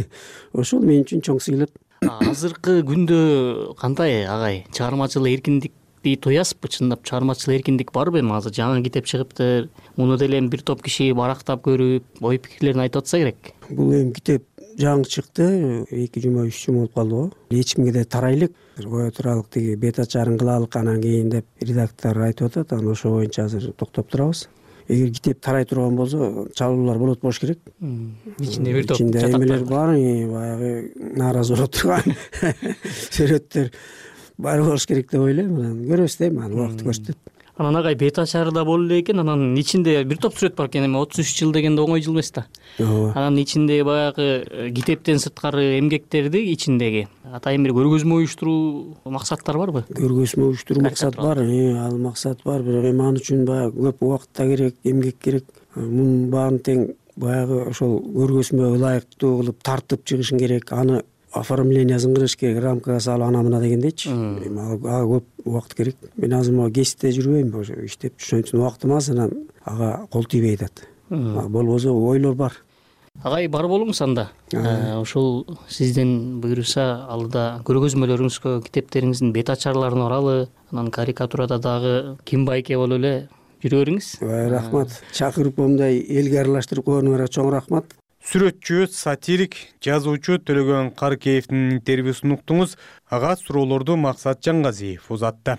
Ошол мен үчүн чоң сыйлык. Азыркы күндө кандай агай? Чыгармачыл эркиндикти тоясызбы? Чындап чыгармачыл эркиндик барбы эми? Азыр жаңы китеп чыгыптыр. Муну деле бир топ киши барактап көрүп, ой пикирлерин айтып атса керек. Бул эми китеп жаңы чыкты, эки жума үч жума болуп калды го. Эч кимге да тарайлык, кое туралык, тиги бет ачарын кылалык анан кийин деп редактор айтып атат. Анан ошо боюнча азыр токтоп турабыз. Эгер китеп тарай турган болсо, чалуулар болот болуш керек. Ичинде бир топ чатактар эмелер бар, баягы нааразы болуп турган сүрөттөр бар болуш керек деп ойлойм. Анан көрөбүз дейм, аны убакыт көрсөтөт. Анан агай бет ачары да болду эле экен, анан ичинде бир топ сүрөт бар экен, эми отуз үч жыл дегенде оңой жыл эмес да. Анан ичинде баягы китептен сырткары эмгектерди ичиндеги атайын бир көргөзмө уюштуруу максаттар барбы? Көргөзмө уюштуруу максат бар, ал максат бар, бирок эми аны үчүн баягы көп убакыт да керек, эмгек керек. Мунун баарын тең баягы ошол көргөзмөгө ылайыктуу кылып тартып чыгышың керек, аны оформлениясын кылыш керек, рамкага салып ана мына дегендейчи. Эми ага көп убакыт керек. Мен азыр могу кесипте жүрбөйм, ошо иштеп ошон үчүн убактым аз, анан ага кол тийбей атат. Болбосо ойлор бар. Агай бар болуңуз анда. Ошол сизден буйруса алдыда көргөзмөлөрүңүзгө китептериңиздин бет ачарларын оралы, анан карикатурада дагы ким байке болуп эле жүрө бериңиз. Рахмат. Чакырып момундай элге аралаштырып койгонуңарга чоң рахмат. Сүрөтчү, сатирик, жазуучу Төлөгөн Каркеевдин интервьюсун уктуңуз. Ага суроолорду Максат Жаңгазиев узатты.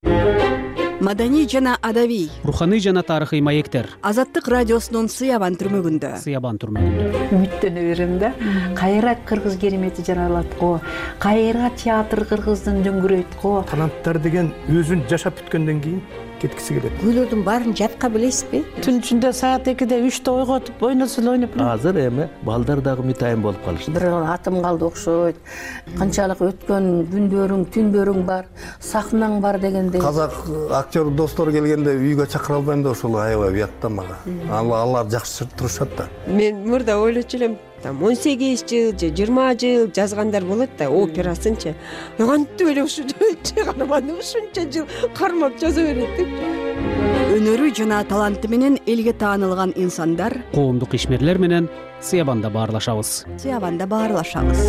Маданий жана адабий, руханий жана тарыхый маектер. Азаттык радиосунун Сыябан түрмөгүндө. Сыябан түрмөгүндө. Үмүттөнө берем да. Кайра кыргыз керемети жаралат го. Кайра театр кыргыздын дөңгүрөйт го. Таланттар деген өзүн жашап бүткөндөн кийин кеткиси келет. Күйлөрдүн баарын жатка билесизби? Түн ичинде саат экиде үчтө ойготуп, ойносун ойноп. Азыр эми балдар дагы мытайын болуп калышты. Бир атым калды окшойт. Канчалык өткөн күндөрүң, түндөрүң бар, сахнаң бар дегендей. Казак актер достор келгенде үйгө чакыра албайм да, ошол аябай уят да мага. Алар жакшы турушат да. Мен мурда ойлочу элем, там он сегиз жыл же жыйырма жыл жазгандар болот да, операсынчы. Кантип эле ушунча каарманды ушунча жыл кармап жаза берет деп. Өнөрү жана таланты менен элге таанылган инсандар, коомдук ишмерлер менен Сыябанда баарлашабыз. Сыябанда баарлашабыз.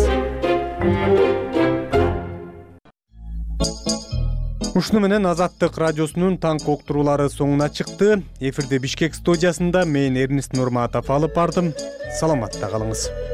Ушуну менен Азаттык радиосунун таңкы уктуруулары соңуна чыкты. Эфирде Бишкек студиясында мен Эрнест Нурматов алып бардым. Саламатта калыңыз.